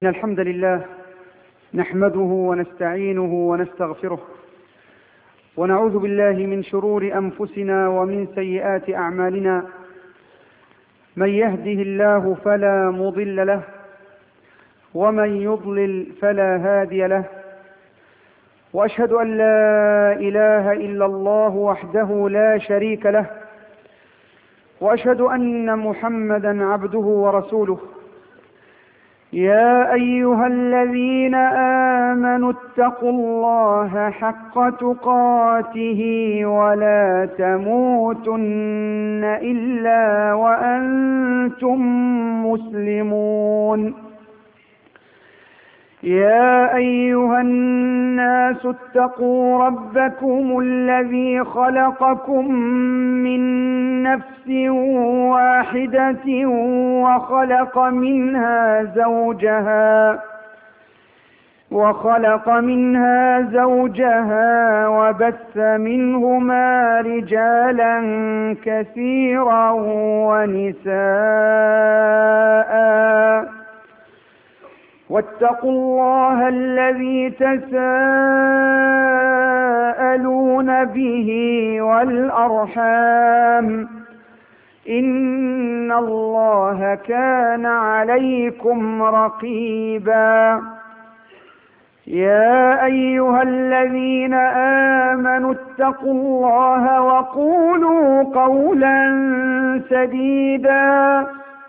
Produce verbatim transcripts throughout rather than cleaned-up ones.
إن الحمد لله نحمده ونستعينه ونستغفره ونعوذ بالله من شرور أنفسنا ومن سيئات أعمالنا. من يهده الله فلا مضل له ومن يضلل فلا هادي له، وأشهد أن لا إله إلا الله وحده لا شريك له، وأشهد أن محمدا عبده ورسوله. يا أيها الذين آمنوا اتقوا الله حق تقاته ولا تموتن إلا وأنتم مسلمون. يا أيها الناس اتقوا ربكم الذي خلقكم من نفس واحدة وخلق منها زوجها وخلق منها زوجها وبث منهما رجالا كثيرا ونساء، واتقوا الله الذي تساءلون به والأرحام، إن الله كان عليكم رقيبا. يا أيها الذين آمنوا اتقوا الله وقولوا قولا سديدا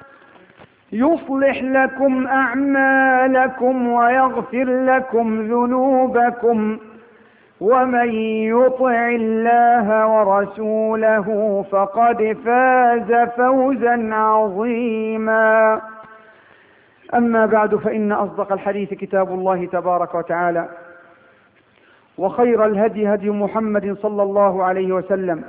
يصلح لكم أعمالكم ويغفر لكم ذنوبكم، ومن يطع الله ورسوله فقد فاز فوزا عظيما. أما بعد، فإن أصدق الحديث كتاب الله تبارك وتعالى، وخير الهدي هدي محمد صلى الله عليه وسلم،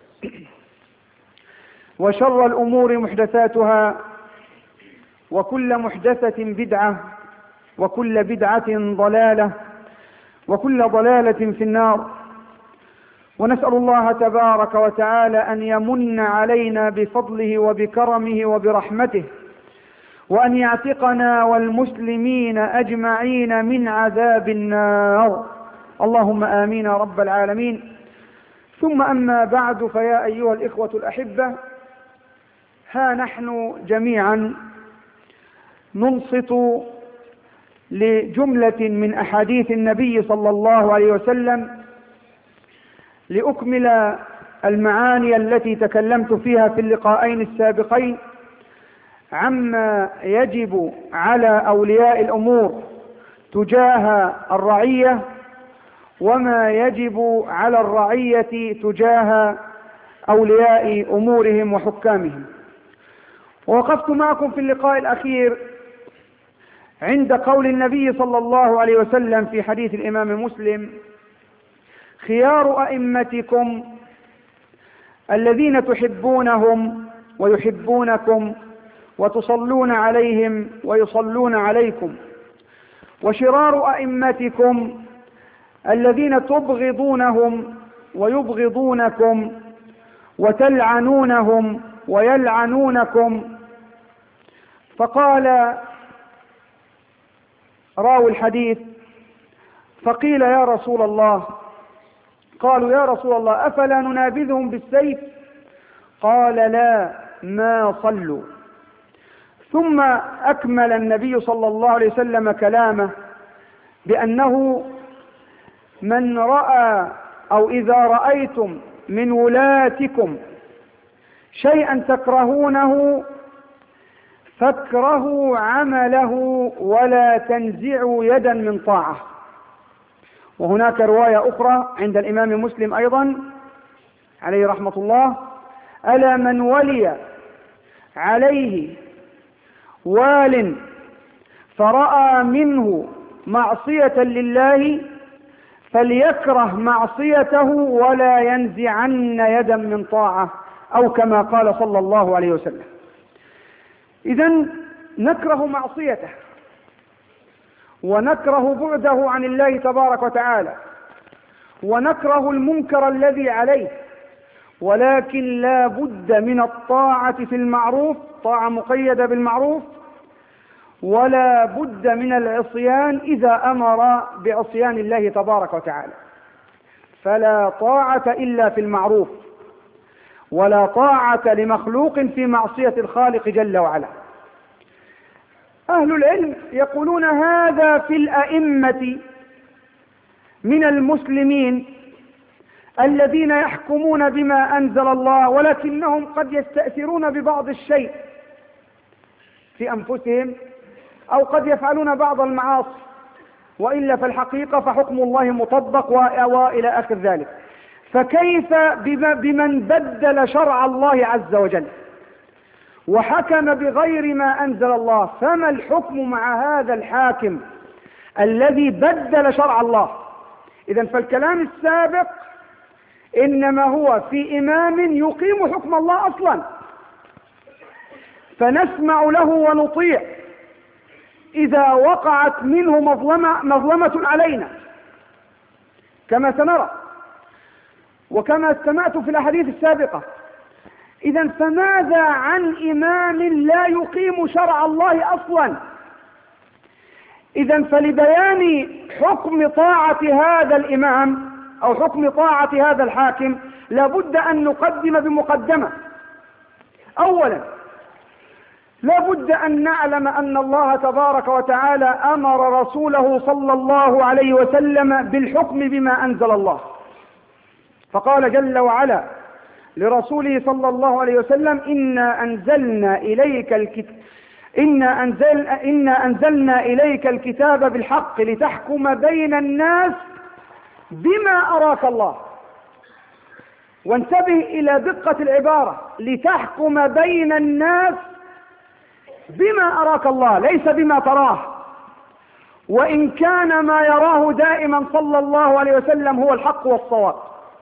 وشر الأمور محدثاتها، وكل محدثة بدعة، وكل بدعة ضلالة، وكل ضلالة في النار. ونسأل الله تبارك وتعالى أن يمن علينا بفضله وبكرمه وبرحمته، وأن يعتقنا والمسلمين أجمعين من عذاب النار، اللهم آمين رب العالمين. ثم أما بعد، فيا أيها الإخوة الأحبة، ها نحن جميعا ننصت لجملة من أحاديث النبي صلى الله عليه وسلم لأكمل المعاني التي تكلمت فيها في اللقاءين السابقين عما يجب على أولياء الأمور تجاه الرعية، وما يجب على الرعية تجاه أولياء أمورهم وحكامهم. ووقفت معكم في اللقاء الأخير عند قول النبي صلى الله عليه وسلم في حديث الإمام مسلم: خيار أئمتكم الذين تحبونهم ويحبونكم وتصلون عليهم ويصلون عليكم، وشرار أئمتكم الذين تبغضونهم ويبغضونكم وتلعنونهم ويلعنونكم. فقال راوي الحديث: فقيل يا رسول الله، قالوا يا رسول الله أفلا ننابذهم بالسيف؟ قال لا، ما صلوا. ثم أكمل النبي صلى الله عليه وسلم كلامه بأنه من رأى أو إذا رأيتم من ولاتكم شيئا تكرهونه فاكرهوا عمله ولا تنزعوا يدا من طاعة. وهناك رواية أخرى عند الإمام مسلم أيضا عليه رحمة الله: ألا من ولي عليه وال فرأى منه معصية لله فليكره معصيته ولا ينزعن يدا من طاعة، أو كما قال صلى الله عليه وسلم. إذن نكره معصيته ونكره بعده عن الله تبارك وتعالى ونكره المنكر الذي عليه، ولكن لا بد من الطاعة في المعروف، طاعة مقيدة بالمعروف، ولا بد من العصيان إذا أمر بعصيان الله تبارك وتعالى. فلا طاعة إلا في المعروف، ولا طاعة لمخلوق في معصية الخالق جل وعلا. أهل العلم يقولون هذا في الأئمة من المسلمين الذين يحكمون بما أنزل الله، ولكنهم قد يستأثرون ببعض الشيء في أنفسهم، أو قد يفعلون بعض المعاصي، وإلا فالحقيقة فحكم الله مطبق وإلى آخر ذلك. فكيف بمن بدل شرع الله عز وجل وحكم بغير ما أنزل الله؟ فما الحكم مع هذا الحاكم الذي بدل شرع الله؟ إذن فالكلام السابق إنما هو في إمام يقيم حكم الله أصلا، فنسمع له ونطيع إذا وقعت منه مظلمة, مظلمة علينا كما سنرى وكما استمعت في الأحاديث السابقة. إذن فماذا عن إمام لا يقيم شرع الله أصلا؟ إذن فلبيان حكم طاعة هذا الإمام أو حكم طاعة هذا الحاكم لابد أن نقدم بمقدمة. أولا لابد أن نعلم أن الله تبارك وتعالى أمر رسوله صلى الله عليه وسلم بالحكم بما أنزل الله، فقال جل وعلا لرسوله صلى الله عليه وسلم: إنا أنزلنا إليك الكتاب إنا, أنزل إنا أنزلنا إليك الكتاب بالحق لتحكم بين الناس بما أراك الله. وانتبه إلى دقة العبارة: لتحكم بين الناس بما أراك الله، ليس بما تراه، وإن كان ما يراه دائما صلى الله عليه وسلم هو الحق والصواب،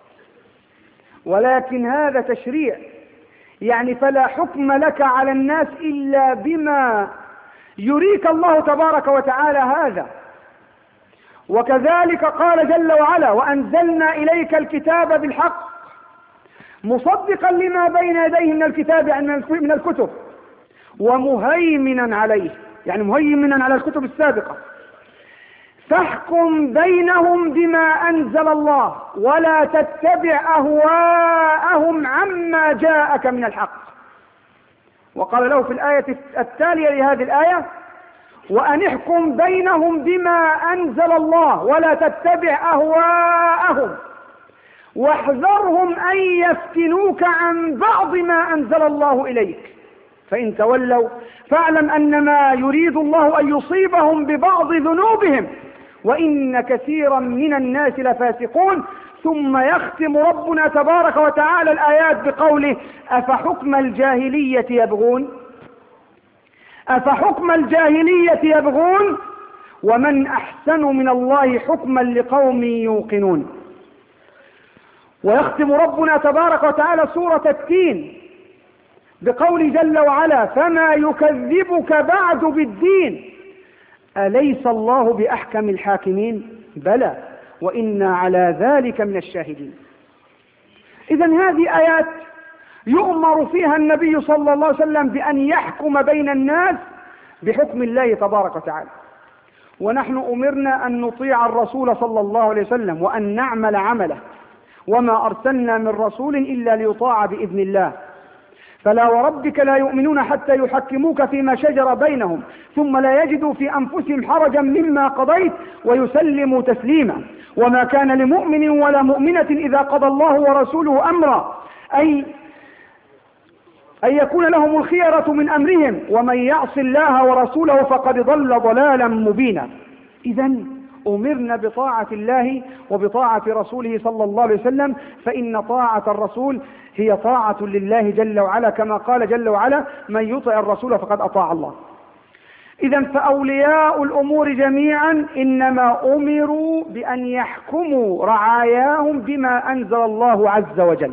ولكن هذا تشريع، يعني فلا حكم لك على الناس إلا بما يريك الله تبارك وتعالى هذا. وكذلك قال جل وعلا: وأنزلنا إليك الكتاب بالحق مصدقا لما بين يديه من الكتاب، يعني من الكتب، ومهيمنا عليه، يعني مهيمنا على الكتب السابقة. فاحكم بينهم بما أنزل الله ولا تتبع أهواءهم عما جاءك من الحق. وقال له في الآية التالية لهذه الآية: وأن احكم بينهم بما أنزل الله ولا تتبع أهواءهم واحذرهم أن يفتنوك عن بعض ما أنزل الله إليك، فإن تولوا فاعلم أنما يريد الله أن يصيبهم ببعض ذنوبهم وإن كثيرا من الناس لفاسقون. ثم يختم ربنا تبارك وتعالى الآيات بقوله: أفحكم الجاهلية يبغون أفحكم الجاهلية يبغون ومن أحسن من الله حكما لقوم يوقنون. ويختم ربنا تبارك وتعالى سورة التين بقول جل وعلا: فما يكذبك بعد بالدين أليس الله بأحكم الحاكمين بلى وإنا على ذلك من الشاهدين. إذن هذه آيات يؤمر فيها النبي صلى الله عليه وسلم بأن يحكم بين الناس بحكم الله تبارك وتعالى، ونحن أمرنا أن نطيع الرسول صلى الله عليه وسلم وأن نعمل عمله، وما أرسلنا من رسول إلا ليطاع بإذن الله. فلا وربك لا يؤمنون حتى يحكموك فيما شجر بينهم ثم لا يجدوا في أنفسهم حرجا مما قضيت ويسلموا تسليما. وما كان لمؤمن ولا مؤمنة إذا قضى الله ورسوله أمرا أي أن يكون لهم الخيرة من أمرهم ومن يعص الله ورسوله فقد ضل ضلالا مبينا. إذن أمرنا بطاعة الله وبطاعة رسوله صلى الله عليه وسلم، فإن طاعة الرسول هي طاعة لله جل وعلا، كما قال جل وعلا: من يطع الرسول فقد أطاع الله. إذن فأولياء الأمور جميعا إنما أمروا بأن يحكموا رعاياهم بما أنزل الله عز وجل.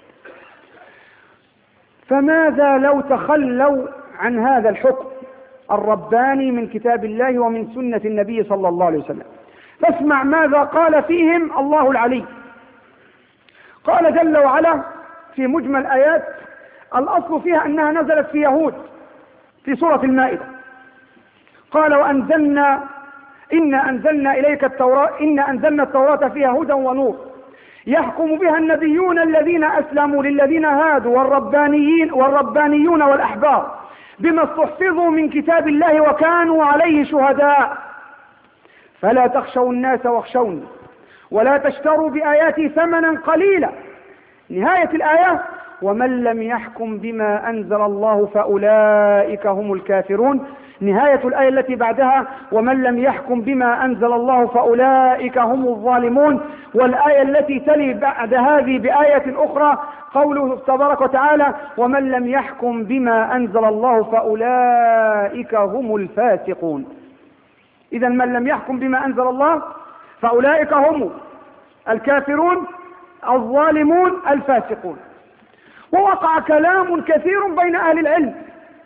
فماذا لو تخلوا عن هذا الحكم الرباني من كتاب الله ومن سنة النبي صلى الله عليه وسلم؟ فاسمع ماذا قال فيهم الله العلي. قال جل وعلا في مجمل آيات الأصل فيها أنها نزلت في يهود في سورة المائدة: قال وأنزلنا إنا أنزلنا إليك التوراة إنا أنزلنا التوراة فيها هدى ونور يحكم بها النبيون الذين أسلموا للذين هادوا والربانيين والربانيون والأحبار بما استحفظوا من كتاب الله وكانوا عليه شهداء فلا تخشوا الناس واخشوني ولا تشتروا بآياتي ثمنا قليلا. نهاية الآية ومن لم يحكم بما أنزل الله فأولئك هم الكافرون. نهاية الآية التي بعدها ومن لم يحكم بما أنزل الله فأولئك هم الظالمون. والآية التي تلي بعد هذه بآية أخرى قوله تبارك وتعالى ومن لم يحكم بما أنزل الله فأولئك هم الفاسقون. إذا من لم يحكم بما أنزل الله فأولئك هم الكافرون الظالمون الفاسقون. ووقع كلام كثير بين أهل العلم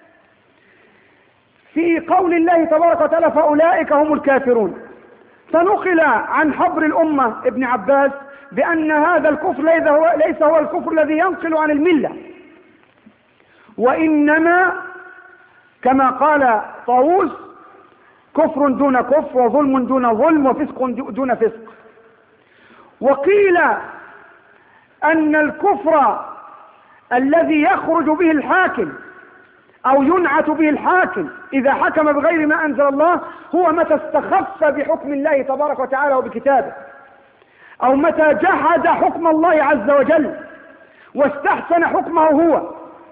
في قول الله تبارك وتعالى فأولئك هم الكافرون. فنقل عن حبر الأمة ابن عباس بأن هذا الكفر ليس هو الكفر الذي ينقل عن الملة، وإنما كما قال طاووس كفر دون كفر وظلم دون ظلم وفسق دون فسق. وقيل أن الكفر الذي يخرج به الحاكم أو ينعت به الحاكم إذا حكم بغير ما أنزل الله هو متى استخف بحكم الله تبارك وتعالى وبكتابه، أو متى جحد حكم الله عز وجل واستحسن حكمه هو،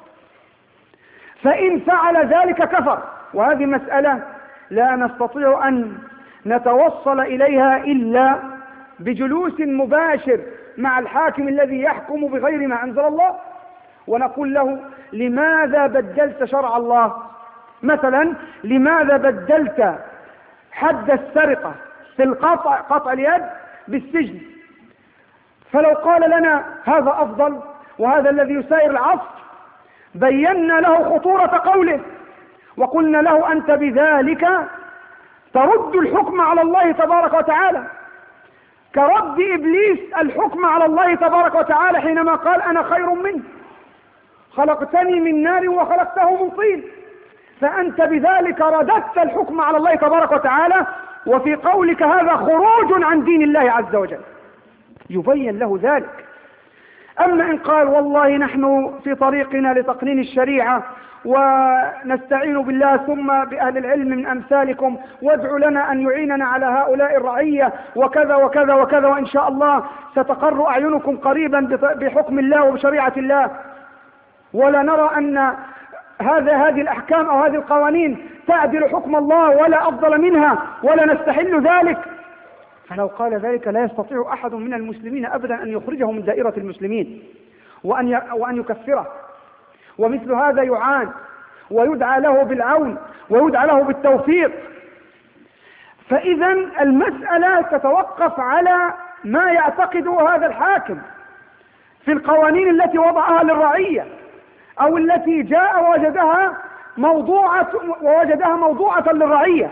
فإن فعل ذلك كفر. وهذه مسألة لا نستطيع أن نتوصل إليها إلا بجلوس مباشر مع الحاكم الذي يحكم بغير ما أنزل الله، ونقول له لماذا بدلت شرع الله؟ مثلا لماذا بدلت حد السرقة في القطع قطع اليد بالسجن؟ فلو قال لنا هذا أفضل وهذا الذي يسائر العصر بينا له خطورة قوله وقلنا له أنت بذلك ترد الحكم على الله تبارك وتعالى كرد إبليس الحكم على الله تبارك وتعالى حينما قال أنا خير منه خلقتني من نار وخلقته من طين، فأنت بذلك رددت الحكم على الله تبارك وتعالى، وفي قولك هذا خروج عن دين الله عز وجل. يبين له ذلك. أما إن قال والله نحن في طريقنا لتقنين الشريعة ونستعين بالله ثم بأهل العلم من أمثالكم وادعوا لنا أن يعيننا على هؤلاء الرعية وكذا وكذا وكذا وإن شاء الله ستقر أعينكم قريبا بحكم الله وبشريعة الله، ولا نرى أن هذا هذه الأحكام أو هذه القوانين تعدل حكم الله ولا أفضل منها ولا نستحل ذلك. فلو قال ذلك لا يستطيع أحد من المسلمين أبدا أن يخرجه من دائرة المسلمين وأن وأن يكفره، ومثل هذا يعان ويدعى له بالعون ويدعى له بالتوفيق. فإذا المسألة تتوقف على ما يعتقده هذا الحاكم في القوانين التي وضعها للرعية أو التي جاء ووجدها موضوعة ووجدها موضوعة للرعية.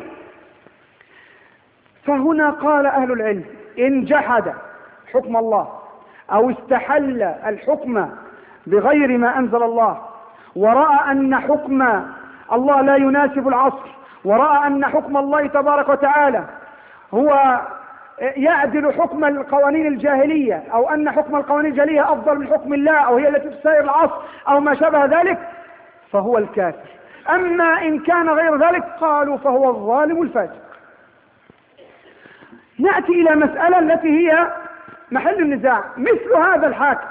فهنا قال أهل العلم إن جحد حكم الله أو استحل الحكم بغير ما أنزل الله ورأى أن حكم الله لا يناسب العصر ورأى أن حكم الله تبارك وتعالى هو يعدل حكم القوانين الجاهلية أو أن حكم القوانين الجاهلية أفضل من حكم الله أو هي التي تسائر العصر أو ما شابه ذلك فهو الكافر. أما إن كان غير ذلك قالوا فهو الظالم الفاسق. نأتي إلى مسألة التي هي محل النزاع. مثل هذا الحاكم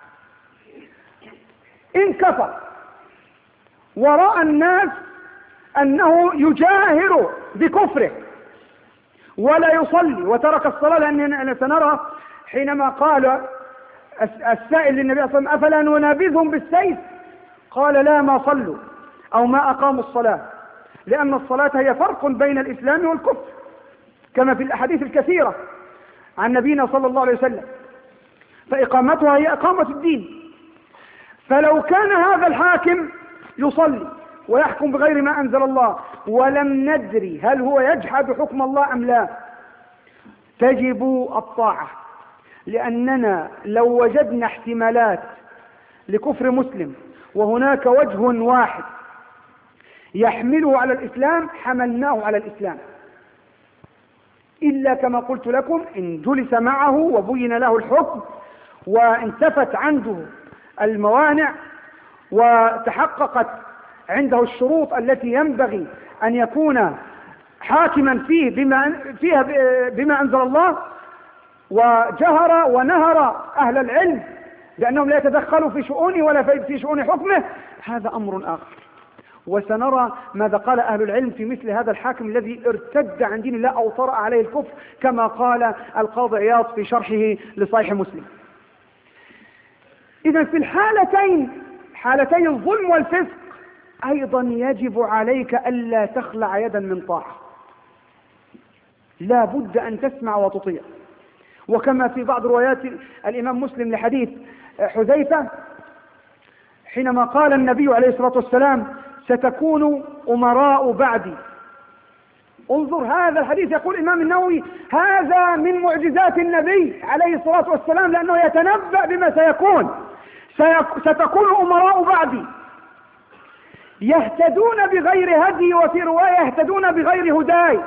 إن كفر ورأى الناس أنه يجاهر بكفره ولا يصلي وترك الصلاة، لأننا سنرى حينما قال السائل للنبي صلى الله عليه وسلم أفلا ننابذهم بالسيف قال لا ما صلوا أو ما أقاموا الصلاة، لأن الصلاة هي فرق بين الإسلام والكفر كما في الأحاديث الكثيرة عن نبينا صلى الله عليه وسلم، فإقامتها هي إقامة الدين. فلو كان هذا الحاكم يصلي ويحكم بغير ما أنزل الله ولم ندري هل هو يجحد حكم الله أم لا تجب الطاعة، لأننا لو وجدنا احتمالات لكفر مسلم وهناك وجه واحد يحمله على الإسلام حملناه على الإسلام، إلا كما قلت لكم إن جلس معه وبين له الحكم وانتفت عنده الموانع وتحققت عنده الشروط التي ينبغي أن يكون حاكما فيه بما فيها بما أنزل الله، وجهر ونهر أهل العلم بأنهم لا يتدخلوا في شؤونه ولا في شؤون حكمه، هذا أمر آخر. وسنرى ماذا قال أهل العلم في مثل هذا الحاكم الذي ارتد عن دين الله أو طرأ عليه الكفر، كما قال القاضي عياض في شرحه لصحيح مسلم. إذن في الحالتين، حالتي الظلم والفسق، أيضا يجب عليك ألا تخلع يدا من طاعة، لا بد أن تسمع وتطيع. وكما في بعض روايات الإمام مسلم لحديث حذيفة حينما قال النبي عليه الصلاة والسلام ستكون أمراء بعدي. انظر هذا الحديث، يقول الإمام النووي هذا من معجزات النبي عليه الصلاة والسلام، لأنه يتنبأ بما سيكون. ستكون أمراء بعدي يهتدون بغير هدي، وفي رواية يهتدون بغير هداي،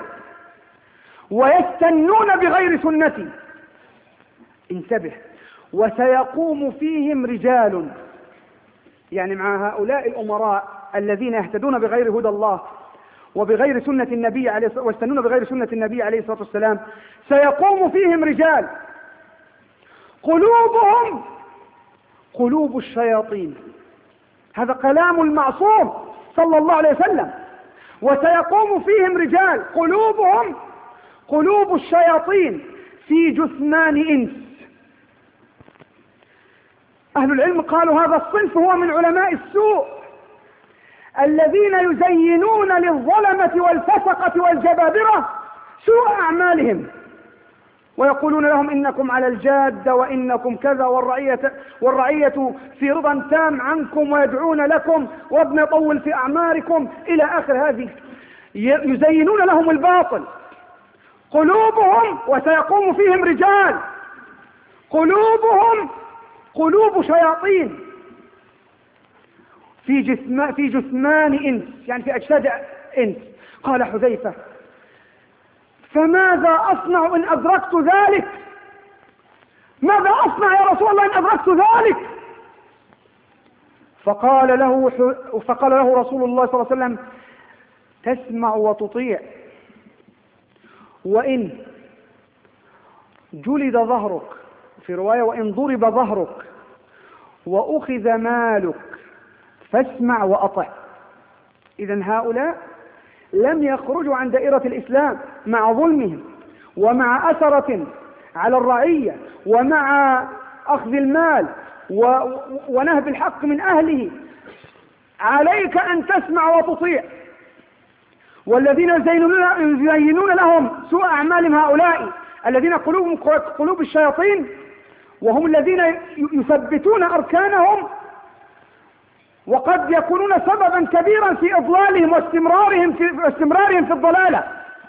ويستنون بغير سنتي. انتبه، وسيقوم فيهم رجال، يعني مع هؤلاء الأمراء الذين يهتدون بغير هدى الله وبغير سنة النبي عليه ويستنون بغير سنة النبي عليه الصلاة والسلام، سيقوم فيهم رجال قلوبهم قلوب الشياطين. هذا كلام المعصوم صلى الله عليه وسلم. وسيقوم فيهم رجال قلوبهم قلوب الشياطين في جثمان إنس. أهل العلم قالوا هذا الصنف هو من علماء السوء الذين يزينون للظلمة والفسقة والجبابرة سوء أعمالهم، ويقولون لهم إنكم على الجادة وإنكم كذا، والرعية, والرعية في رضا تام عنكم ويدعون لكم وابن يطول في أعماركم إلى آخر هذه. يزينون لهم الباطل. قلوبهم، وسيقوم فيهم رجال قلوبهم قلوب شياطين في جسم في جثمان إنس، يعني في أجساد إنس. قال حذيفة فماذا أصنع إن أدركت ذلك؟ ماذا أصنع يا رسول الله إن أدركت ذلك؟ فقال له فقال له رسول الله صلى الله عليه وسلم تسمع وتطيع، وإن جلد ظهرك، في رواية وإن ضرب ظهرك وأخذ مالك فاسمع وأطع. إذن هؤلاء لم يخرجوا عن دائرة الإسلام مع ظلمهم ومع أثرة على الرعية ومع أخذ المال ونهب الحق من أهله. عليك أن تسمع وتطيع. والذين يزينون لهم سوء أعمالهم هؤلاء الذين قلوبهم قلوب الشياطين، وهم الذين يثبتون أركانهم وقد يكونون سببا كبيرا في إضلالهم واستمرارهم في, استمرارهم في الضلالة.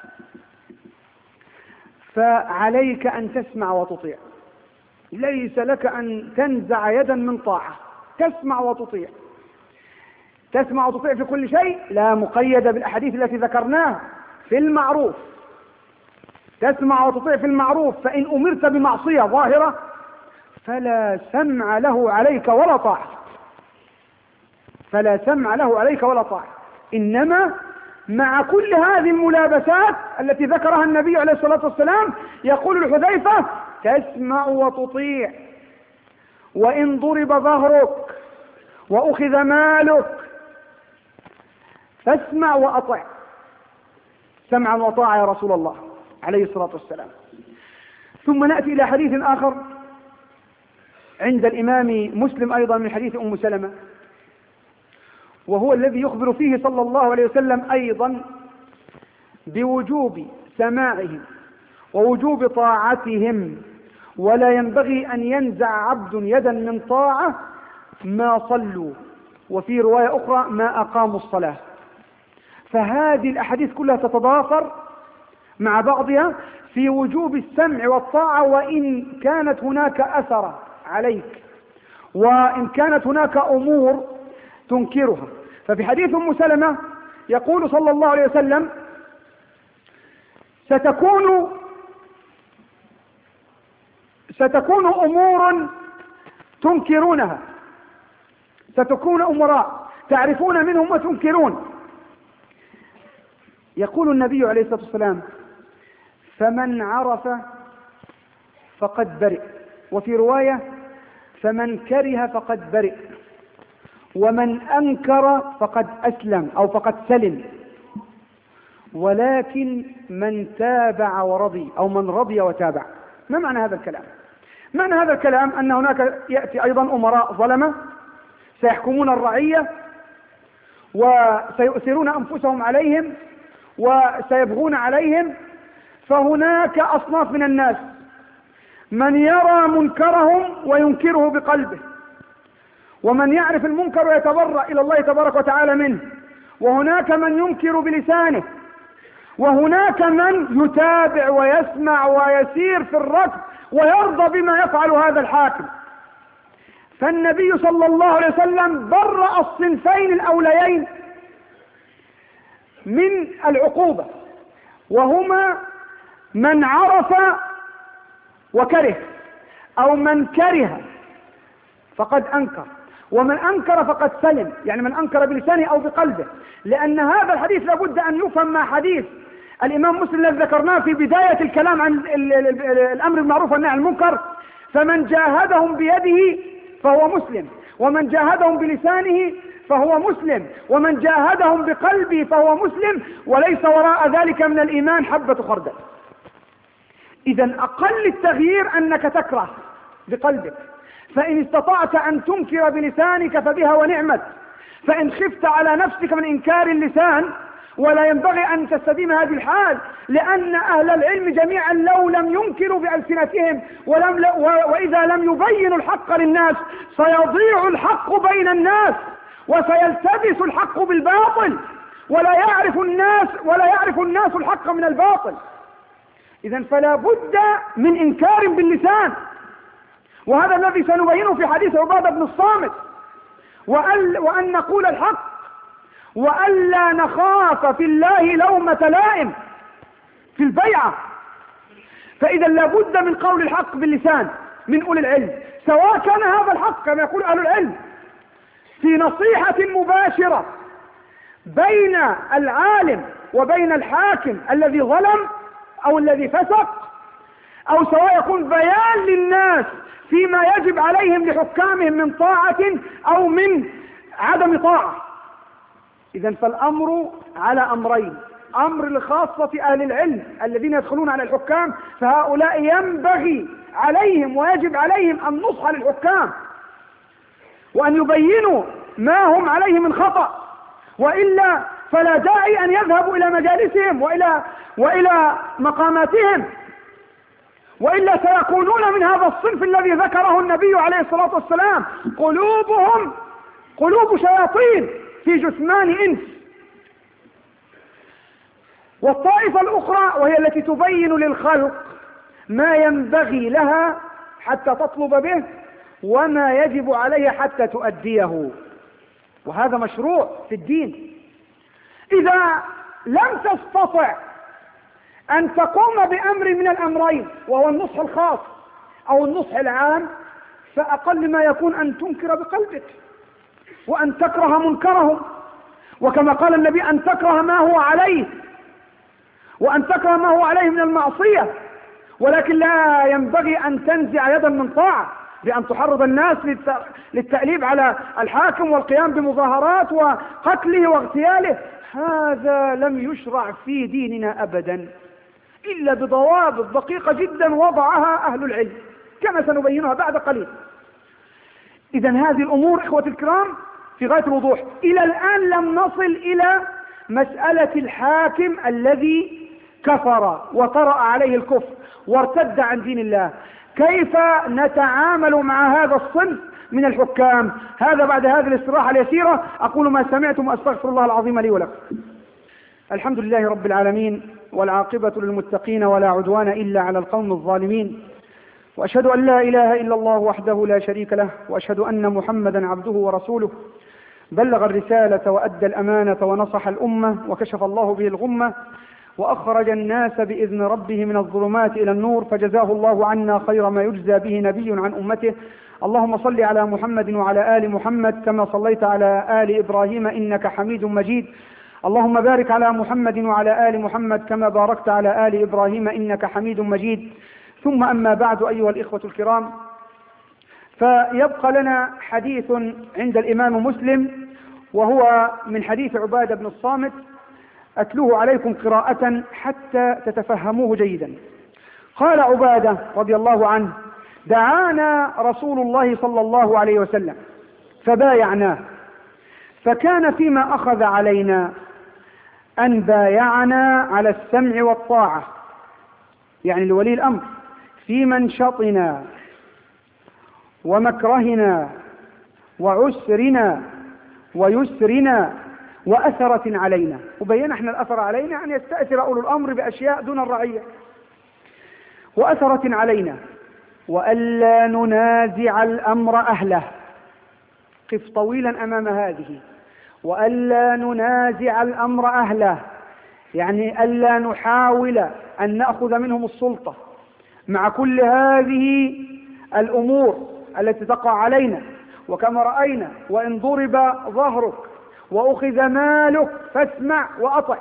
فعليك أن تسمع وتطيع، ليس لك أن تنزع يدا من طاعة، تسمع وتطيع. تسمع وتطيع في كل شيء، لا مقيدة بالأحاديث التي ذكرناها. في المعروف تسمع وتطيع في المعروف، فإن أمرت بمعصية ظاهرة فلا سمع له عليك ولا طاعة، فلا سمع له عليك ولا طاعة. إنما مع كل هذه الملابسات التي ذكرها النبي عليه الصلاة والسلام يقول الحذيفة تسمع وتطيع، وإن ضرب ظهرك وأخذ مالك فاسمع وأطع. سمعا وطاعة يا رسول الله عليه الصلاة والسلام. ثم نأتي إلى حديث آخر عند الإمام مسلم أيضا من حديث أم سلمة، وهو الذي يخبر فيه صلى الله عليه وسلم أيضا بوجوب سماعهم ووجوب طاعتهم، ولا ينبغي أن ينزع عبد يدا من طاعة ما صلوا، وفي رواية أخرى ما أقاموا الصلاة. فهذه الأحاديث كلها تتضافر مع بعضها في وجوب السمع والطاعة، وإن كانت هناك أثر عليك وإن كانت هناك أمور تنكرها. ففي حديث أم سلمة يقول صلى الله عليه وسلم: ستكون ستكون أمور تنكرونها، ستكون أمراء تعرفون منهم وتنكرون. يقول النبي عليه الصلاة والسلام: فمن عرف فقد برئ، وفي رواية: فمن كره فقد برئ، ومن أنكر فقد أسلم أو فقد سلم، ولكن من تابع ورضي أو من رضي وتابع. ما معنى هذا الكلام؟ معنى هذا الكلام أن هناك يأتي أيضا أمراء ظلمة سيحكمون الرعية وسيؤثرون أنفسهم عليهم وسيبغون عليهم، فهناك أصناف من الناس: من يرى منكرهم وينكره بقلبه، ومن يعرف المنكر ويتبرأ إلى الله تبارك وتعالى منه، وهناك من ينكر بلسانه، وهناك من يتابع ويسمع ويسير في الركب ويرضى بما يفعل هذا الحاكم. فالنبي صلى الله عليه وسلم برأ الصنفين الأوليين من العقوبة، وهما من عرف وكره، أو من كره فقد أنكر، ومن أنكر فقد سلم، يعني من أنكر بلسانه أو بقلبه. لأن هذا الحديث لابد أن يفهم مع حديث الإمام مسلم الذي ذكرناه في بداية الكلام عن الأمر بالمعروف والنهي عن المنكر: فمن جاهدهم بيده فهو مسلم، ومن جاهدهم بلسانه فهو مسلم، ومن جاهدهم بقلبه فهو مسلم، وليس وراء ذلك من الإيمان حبة خردل. إذن أقل التغيير أنك تكره بقلبك، فإن استطعت أن تنكر بلسانك فبها ونعمت، فإن خفت على نفسك من إنكار اللسان، ولا ينبغي أن تستديم هذه الحال، لأن أهل العلم جميعا لو لم ينكروا بألسنتهم ولم وإذا لم يبينوا الحق للناس سيضيع الحق بين الناس، وسيلتبس الحق بالباطل، ولا يعرف الناس ولا يعرف الناس الحق من الباطل. إذن فلا بد من إنكار باللسان، وهذا الذي سنبينه في حديث عبادة بن الصامت، وأن, وأن نقول الحق، وألا نخاف في الله لومة لائم في البيعة. فإذا لابد من قول الحق باللسان من أولي العلم، سواء كان هذا الحق كما يقول أهل العلم في نصيحة مباشرة بين العالم وبين الحاكم الذي ظلم أو الذي فسق، أو سواء يكون بيان للناس فيما يجب عليهم لحكامهم من طاعة أو من عدم طاعة. إذن فالأمر على أمرين: أمر لخاصة أهل العلم الذين يدخلون على الحكام، فهؤلاء ينبغي عليهم ويجب عليهم النصح للحكام وأن يبينوا ما هم عليه من خطأ، وإلا فلا داعي أن يذهبوا إلى مجالسهم وإلى, وإلى مقاماتهم، وإلا سيكونون من هذا الصنف الذي ذكره النبي عليه الصلاة والسلام: قلوبهم قلوب شياطين في جثمان إنس. والطائفة الأخرى وهي التي تبين للخلق ما ينبغي لها حتى تطلب به، وما يجب عليها حتى تؤديه، وهذا مشروع في الدين. إذا لم تستطع أن تقوم بأمر من الأمرين، وهو النصح الخاص أو النصح العام، فأقل ما يكون أن تنكر بقلبك، وأن تكره منكرهم، وكما قال النبي: أن تكره ما هو عليه، وأن تكره ما هو عليه من المعصية، ولكن لا ينبغي أن تنزع يدا من طاعة بأن تحرض الناس للتأليب على الحاكم والقيام بمظاهرات وقتله واغتياله. هذا لم يشرع في ديننا أبدا إلا بضوابط دقيقة جدا وضعها أهل العلم كما سنبينها بعد قليل. إذن هذه الأمور إخوة الكرام في غاية الوضوح. إلى الآن لم نصل إلى مسألة الحاكم الذي كفر وطرأ عليه الكفر وارتد عن دين الله، كيف نتعامل مع هذا الصنف من الحكام؟ هذا بعد هذه الاستراحة اليسيرة أقول ما سمعتم وأستغفر الله العظيم لي ولكم. الحمد لله رب العالمين، والعاقبة للمتقين، ولا عدوان إلا على القوم الظالمين، وأشهد أن لا إله إلا الله وحده لا شريك له، وأشهد أن محمدا عبده ورسوله. بلغ الرسالة وأدى الأمانة ونصح الأمة وكشف الله به الغمة وأخرج الناس بإذن ربه من الظلمات إلى النور، فجزاه الله عنا خير ما يجزى به نبي عن أمته. اللهم صل على محمد وعلى آل محمد كما صليت على آل إبراهيم إنك حميد مجيد. اللهم بارك على محمد وعلى آل محمد كما باركت على آل إبراهيم إنك حميد مجيد. ثم أما بعد، أيها الإخوة الكرام، فيبقى لنا حديث عند الإمام مسلم، وهو من حديث عبادة بن الصامت، أتلوه عليكم قراءة حتى تتفهموه جيدا. قال عبادة رضي الله عنه: دعانا رسول الله صلى الله عليه وسلم فبايعناه، فكان فيما أخذ علينا أن بايعنا على السمع والطاعة، يعني لولي الأمر، في منشطنا ومكرهنا وعسرنا ويسرنا وأثرة علينا. وبين احنا الأثر علينا أن يستأثر أولو الأمر بأشياء دون الرعية. وأثرة علينا وألا ننازع الأمر أهله. قف طويلا أمام هذه. وألا ننازع الأمر أهله، يعني ألا نحاول أن نأخذ منهم السلطة مع كل هذه الأمور التي تقع علينا. وكما رأينا: وإن ضرب ظهرك وأخذ مالك فاسمع وأطع.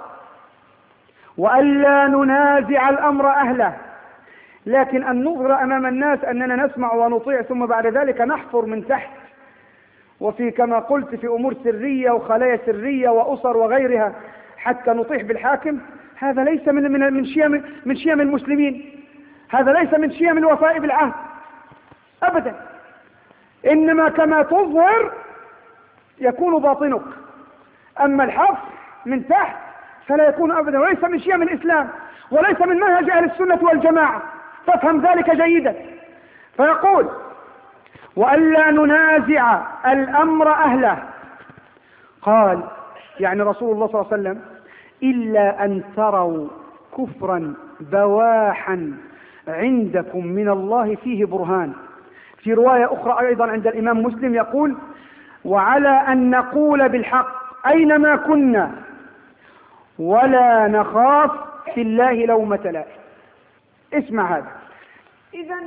وألا ننازع الأمر أهله، لكن أن نظهر أمام الناس أننا نسمع ونطيع ثم بعد ذلك نحفر من تحت، وفي كما قلت في أمور سرية وخلايا سرية وأسر وغيرها حتى نطيح بالحاكم، هذا ليس من من من شيم من شيم المسلمين، هذا ليس من شيم الوفاء بالعهد أبدا. إنما كما تظهر يكون باطنك، أما الحفر من تحت فلا يكون أبدا، وليس من شيم الإسلام وليس من منهج أهل السنة والجماعة، فافهم ذلك جيدا. فيقول: وألا ننازع الأمر أهله. قال يعني رسول الله صلى الله عليه وسلم: إلا أن تروا كفرا بواحا عندكم من الله فيه برهان. في رواية أخرى أيضا عند الإمام مسلم يقول: وعلى أن نقول بالحق أينما كنا ولا نخاف في الله لومة لائم. اسمع هذا. إذن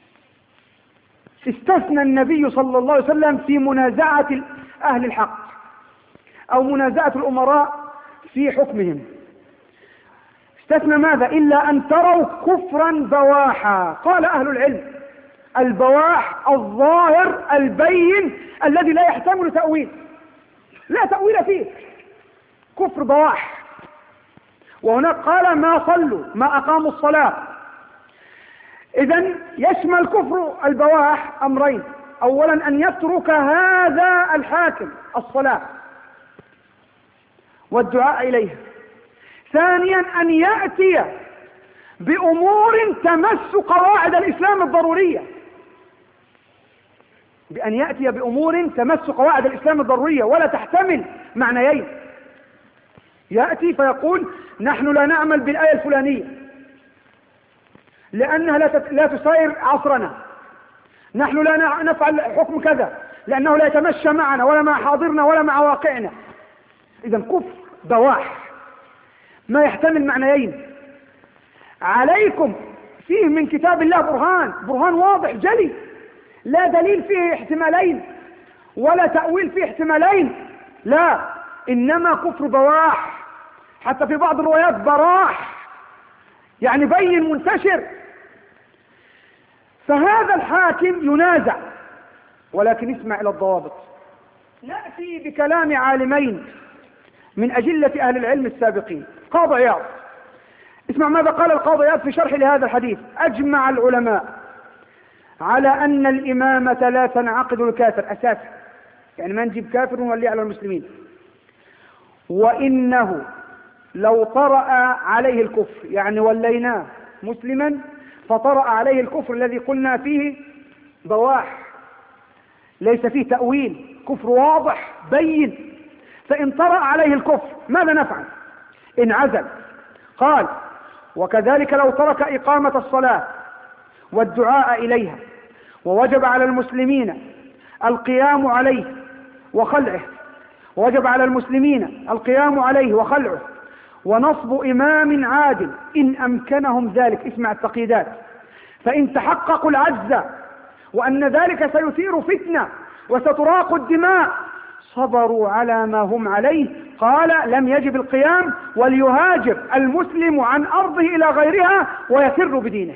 استثنى النبي صلى الله عليه وسلم في منازعة أهل الحق أو منازعة الأمراء في حكمهم، استثنى ماذا؟ إلا أن تروا كفرا بواحا. قال أهل العلم: البواح الظاهر البين الذي لا يحتمل تأويل، لا تأويل فيه، كفر بواح. وهناك قال: ما صلوا ما أقاموا الصلاة. إذن يشمل كفر البواح أمرين: أولا أن يترك هذا الحاكم الصلاة والدعاء إليها، ثانيا أن يأتي بأمور تمس قواعد الإسلام الضرورية، بأن يأتي بأمور تمس قواعد الإسلام الضرورية ولا تحتمل معنيين. يأتي فيقول: نحن لا نعمل بالآية الفلانية لأنها لا تساير عصرنا، نحن لا نفعل حكم كذا لأنه لا يتمشى معنا ولا مع حاضرنا ولا مع واقعنا. إذن كفر بواح ما يحتمل معنيين. عليكم فيه من كتاب الله برهان، برهان واضح جلي، لا دليل فيه احتمالين ولا تأويل فيه احتمالين، لا، إنما كفر بواح. حتى في بعض الروايات براح، يعني بين منتشر. فهذا الحاكم ينازع، ولكن اسمع إلى الضوابط. نأتي بكلام عالمين من أجلة أهل العلم السابقين. قاضي عياض، اسمع ماذا قال القاضي عياض في شرح لهذا الحديث: أجمع العلماء على أن الإمامة لا تنعقد الكافر أساسا، يعني ما نجيب كافر ونوليه على المسلمين، وإنه لو طرأ عليه الكفر، يعني وليناه مسلما فطرأ عليه الكفر الذي قلنا فيه بواح ليس فيه تأويل، كفر واضح بين، فإن طرأ عليه الكفر ماذا نفعل؟ انعزل. قال: وكذلك لو ترك إقامة الصلاة والدعاء إليها، ووجب على المسلمين القيام عليه وخلعه، وجب على المسلمين القيام عليه وخلعه ونصب إمام عادل إن أمكنهم ذلك. اسمع التقييدات: فإن تحققوا العجز وأن ذلك سيثير فتنة وستراق الدماء صبروا على ما هم عليه. قال: لم يجب القيام، وليهاجر المسلم عن أرضه إلى غيرها ويفر بدينه.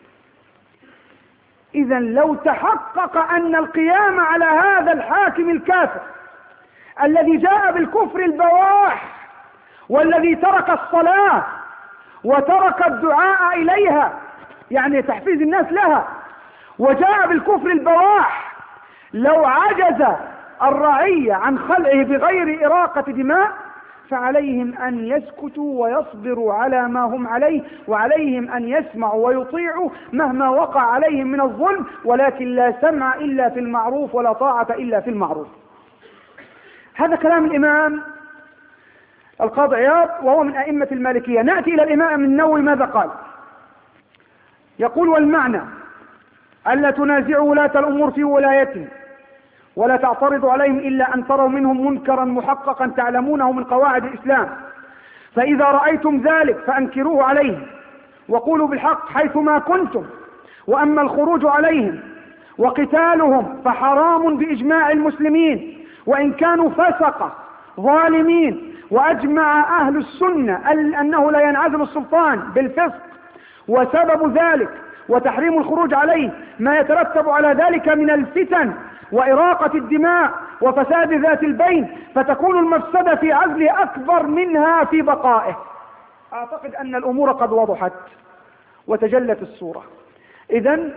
إذا لو تحقق أن القيام على هذا الحاكم الكافر الذي جاء بالكفر البواح والذي ترك الصلاة وترك الدعاء إليها، يعني تحفيز الناس لها، وجاء بالكفر البواح، لو عجز الرعية عن خلعه بغير إراقة دماء فعليهم أن يسكتوا ويصبروا على ما هم عليه، وعليهم أن يسمعوا ويطيعوا مهما وقع عليهم من الظلم، ولكن لا سمع إلا في المعروف ولا طاعة إلا في المعروف. هذا كلام الإمام القاضي عياض وهو من أئمة المالكية. نأتي إلى الإمام النووي ماذا قال؟ يقول: والمعنى ألا تنازعوا ولاة الأمور في ولايتهم ولا تعترضوا عليهم إلا أن تروا منهم منكرا محققا تعلمونه من قواعد الإسلام، فإذا رأيتم ذلك فأنكروه عليهم وقولوا بالحق حيثما كنتم. وأما الخروج عليهم وقتالهم فحرام بإجماع المسلمين وإن كانوا فسقة ظالمين، وأجمع أهل السنة أنه لا ينعزل السلطان بالفسق، وسبب ذلك وتحريم الخروج عليه ما يترتب على ذلك من الفتن وإراقة الدماء وفساد ذات البين، فتكون المفسدة في عزله أكبر منها في بقائه. أعتقد أن الأمور قد وضحت وتجلت الصورة. إذن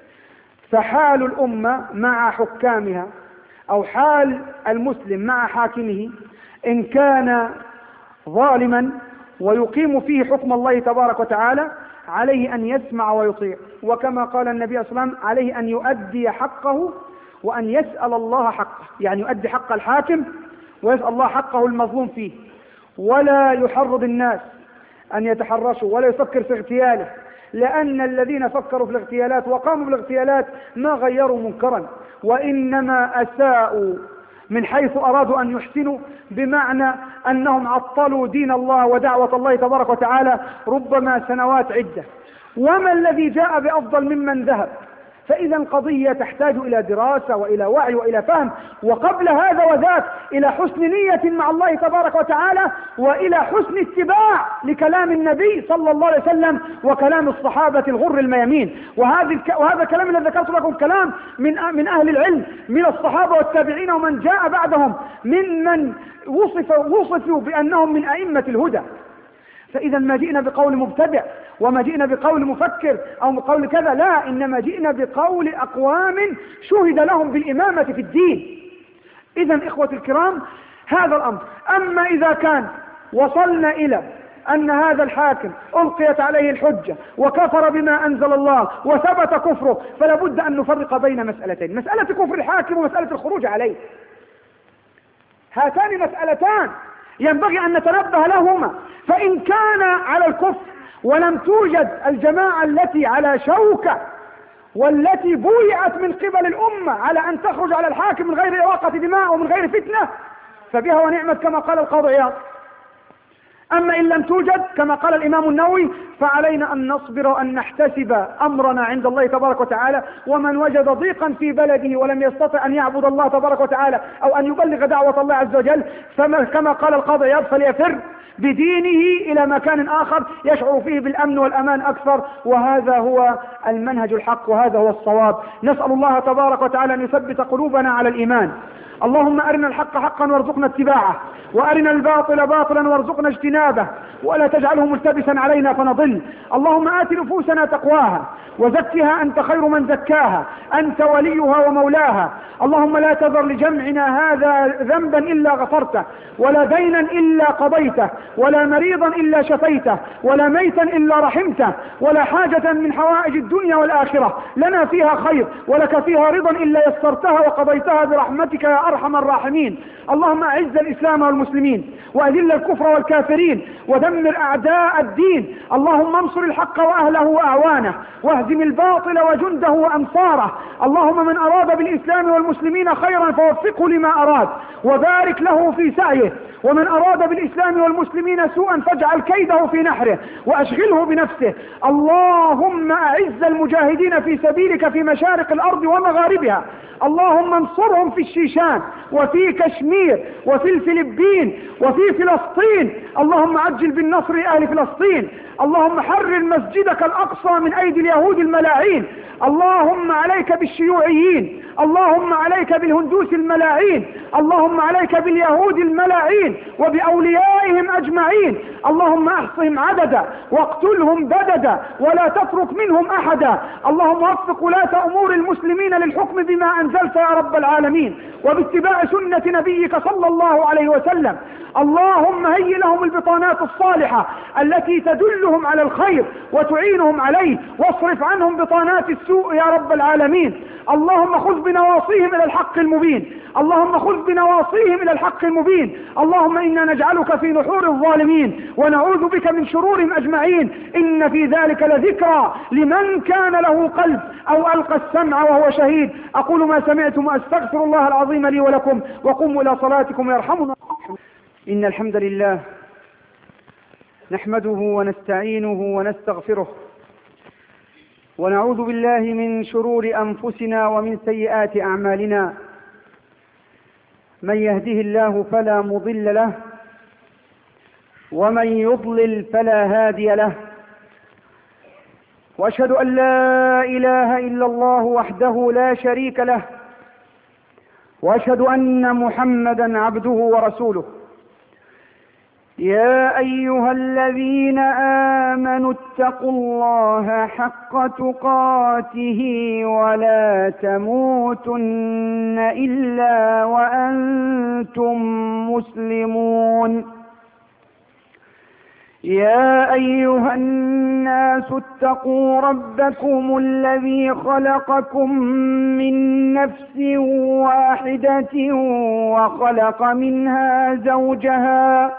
فحال الأمة مع حكامها أو حال المسلم مع حاكمه إن كان ظالما ويقيم فيه حكم الله تبارك وتعالى عليه أن يسمع ويطيع، وكما قال النبي صلى الله عليه وسلم عليه أن يؤدي حقه وأن يسأل الله حقه، يعني يؤدي حق الحاكم ويسأل الله حقه المظلوم فيه، ولا يحرض الناس أن يتحرشوا ولا يفكر في اغتياله، لأن الذين فكروا في الاغتيالات وقاموا بالاغتيالات ما غيروا منكرا وإنما أساءوا من حيث أرادوا أن يحسنوا، بمعنى أنهم عطلوا دين الله ودعوة الله تبارك وتعالى ربما سنوات عدة. وما الذي جاء بأفضل ممن ذهب؟ فإذا القضية تحتاج إلى دراسة وإلى وعي وإلى فهم، وقبل هذا وذاك إلى حسن نية مع الله تبارك وتعالى، وإلى حسن اتباع لكلام النبي صلى الله عليه وسلم وكلام الصحابة الغر الميامين. وهذا وهذا الكلام الذي ذكرت لكم كلام من من أهل العلم من الصحابة والتابعين ومن جاء بعدهم ممن وصف وصفوا بأنهم من أئمة الهدى. فإذا ما جئنا بقول مبتدع وما جئنا بقول مفكر أو بقول كذا، لا، إنما جئنا بقول أقوام شهد لهم بالإمامة في الدين. إذا إخوة الكرام هذا الأمر. أما إذا كان وصلنا إلى أن هذا الحاكم ألقيت عليه الحجة وكفر بما أنزل الله وثبت كفره، فلا بد أن نفرق بين مسألتين: مسألة كفر الحاكم ومسألة الخروج عليه. هاتان مسألتان ينبغي أن نتنبه لهما. فإن كان على الكفر ولم توجد الجماعة التي على شوكة والتي بويعت من قبل الأمة على أن تخرج على الحاكم من غير إراقة دماء ومن غير فتنة، فبها ونعمت كما قال القاضي عياض. أما إن لم توجد كما قال الإمام النووي فعلينا أن نصبر وأن نحتسب أمرنا عند الله تبارك وتعالى. ومن وجد ضيقا في بلده ولم يستطع أن يعبد الله تبارك وتعالى أو أن يبلغ دعوة الله عز وجل، كما قال القاضي عياض فليفر بدينه إلى مكان آخر يشعر فيه بالأمن والأمان أكثر، وهذا هو المنهج الحق وهذا هو الصواب. نسأل الله تبارك وتعالى أن يثبت قلوبنا على الإيمان. اللهم أرنا الحق حقا وارزقنا اتباعه، وأرنا الباطل باطلا وارزقنا اجتنابه، ولا تجعله ملتبسا علينا فنضل. اللهم آت نفوسنا تقواها وزكها أنت خير من زكاها، أنت وليها ومولاها. اللهم لا تذر لجمعنا هذا ذنبا إلا غفرته، ولا دينا إلا قضيته، ولا مريضا إلا شفيته، ولا ميتا إلا رحمته، ولا حاجة من حوائج الدنيا والآخرة لنا فيها خير ولك فيها رضا إلا يسرتها وقضيتها برحمتك يا أرحم الراحمين. اللهم أعز الإسلام والمسلمين وأذل الكفر والكافرين ودمر أعداء الدين. اللهم اللهم انصر الحق وأهله وأعوانه، واهزم الباطل وجنده وأنصاره. اللهم من أراد بالإسلام والمسلمين خيرا فوفقه لما أراد وبارك له في سعيه، ومن أراد بالإسلام والمسلمين سوءا فاجعل كيده في نحره وأشغله بنفسه. اللهم أعز المجاهدين في سبيلك في مشارق الأرض ومغاربها، اللهم انصرهم في الشيشان وفي كشمير وفي الفلبين وفي فلسطين. اللهم عجل بالنصر لأهل فلسطين. اللهم حرر مسجدك الأقصى من أيدي اليهود الملاعين. اللهم عليك بالشيوعيين، اللهم عليك بالهندوس الملاعين، اللهم عليك باليهود الملاعين وبأوليائهم أجمعين. اللهم احصهم عددا واقتلهم بددا ولا تترك منهم أحدا. اللهم وفق ولاة أمور المسلمين للحكم بما أنزلت يا رب العالمين وباتباع سنة نبيك صلى الله عليه وسلم. اللهم هيئ لهم البطانات الصالحة التي تدلهم على الخير وتعينهم عليه، واصرف عنهم بطانات السوء يا رب العالمين. اللهم خذ بنواصيهم إلى الحق المبين، اللهم خذ بنواصيهم إلى الحق المبين. اللهم إنا نجعلك في نحور الظالمين ونعوذ بك من شرورهم أجمعين. إن في ذلك لذكرى لمن كان له قلب أو ألقى السمع وهو شهيد. أقول ما سمعتم وأستغفر الله العظيم لي ولكم، وقوموا إلى صلاتكم يرحمنا. إن الحمد لله نحمده ونستعينه ونستغفره، ونعوذ بالله من شرور أنفسنا ومن سيئات أعمالنا. من يهده الله فلا مضل له، ومن يضلل فلا هادي له. وأشهد أن لا إله إلا الله وحده لا شريك له، وأشهد أن محمدا عبده ورسوله. يا أيها الذين آمنوا اتقوا الله حق تقاته ولا تموتن إلا وأنتم مسلمون. يا أيها الناس اتقوا ربكم الذي خلقكم من نفس واحدة وخلق منها زوجها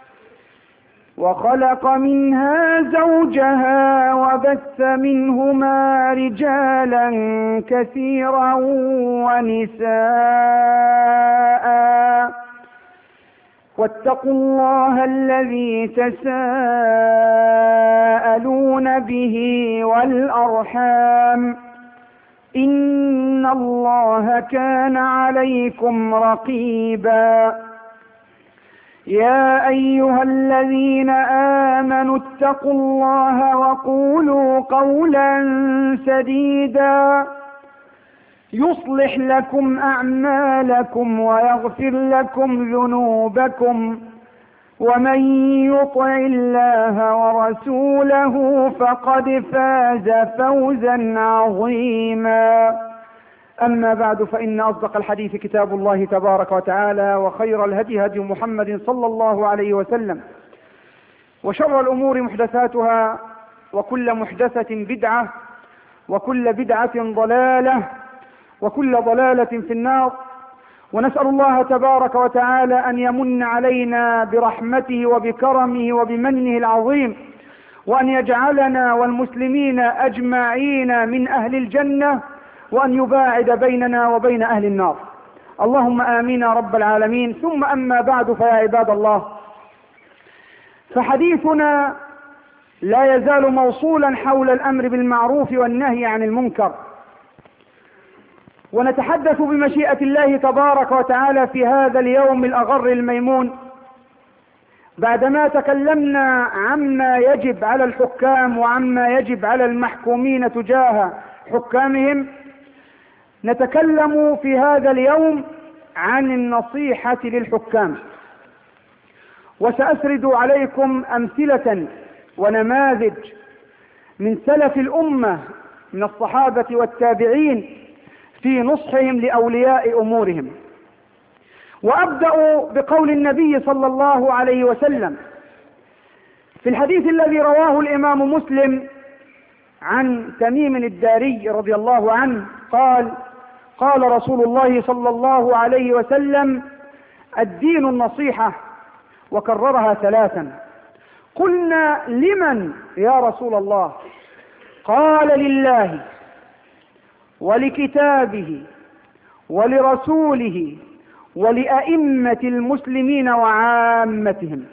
وخلق منها زوجها وبث منهما رجالا كثيرا ونساء، واتقوا الله الذي تساءلون به والأرحام، إن الله كان عليكم رقيبا. يا أيها الذين آمنوا اتقوا الله وقولوا قولا سديدا يصلح لكم أعمالكم ويغفر لكم ذنوبكم، ومن يطع الله ورسوله فقد فاز فوزا عظيما. أما بعد، فإن أصدق الحديث كتاب الله تبارك وتعالى، وخير الهدي هدي محمد صلى الله عليه وسلم، وشر الأمور محدثاتها، وكل محدثة بدعة، وكل بدعة ضلالة، وكل ضلالة في النار. ونسأل الله تبارك وتعالى أن يمن علينا برحمته وبكرمه وبمنه العظيم، وأن يجعلنا والمسلمين أجمعين من أهل الجنة، وأن يباعد بيننا وبين أهل النار. اللهم آمين رب العالمين. ثم أما بعد، فيا عباد الله، فحديثنا لا يزال موصولا حول الأمر بالمعروف والنهي عن المنكر، ونتحدث بمشيئة الله تبارك وتعالى في هذا اليوم الأغر الميمون، بعدما تكلمنا عما يجب على الحكام وعما يجب على المحكومين تجاه حكامهم، نتكلم في هذا اليوم عن النصيحة للحكام. وسأسرد عليكم أمثلة ونماذج من سلف الأمة من الصحابة والتابعين في نصحهم لأولياء أمورهم. وأبدأ بقول النبي صلى الله عليه وسلم في الحديث الذي رواه الإمام مسلم عن تميم الداري رضي الله عنه قال: قال رسول الله صلى الله عليه وسلم: الدين النصيحة، وكررها ثلاثا. قلنا لمن يا رسول الله؟ قال لله ولكتابه ولرسوله ولأئمة المسلمين وعامتهم.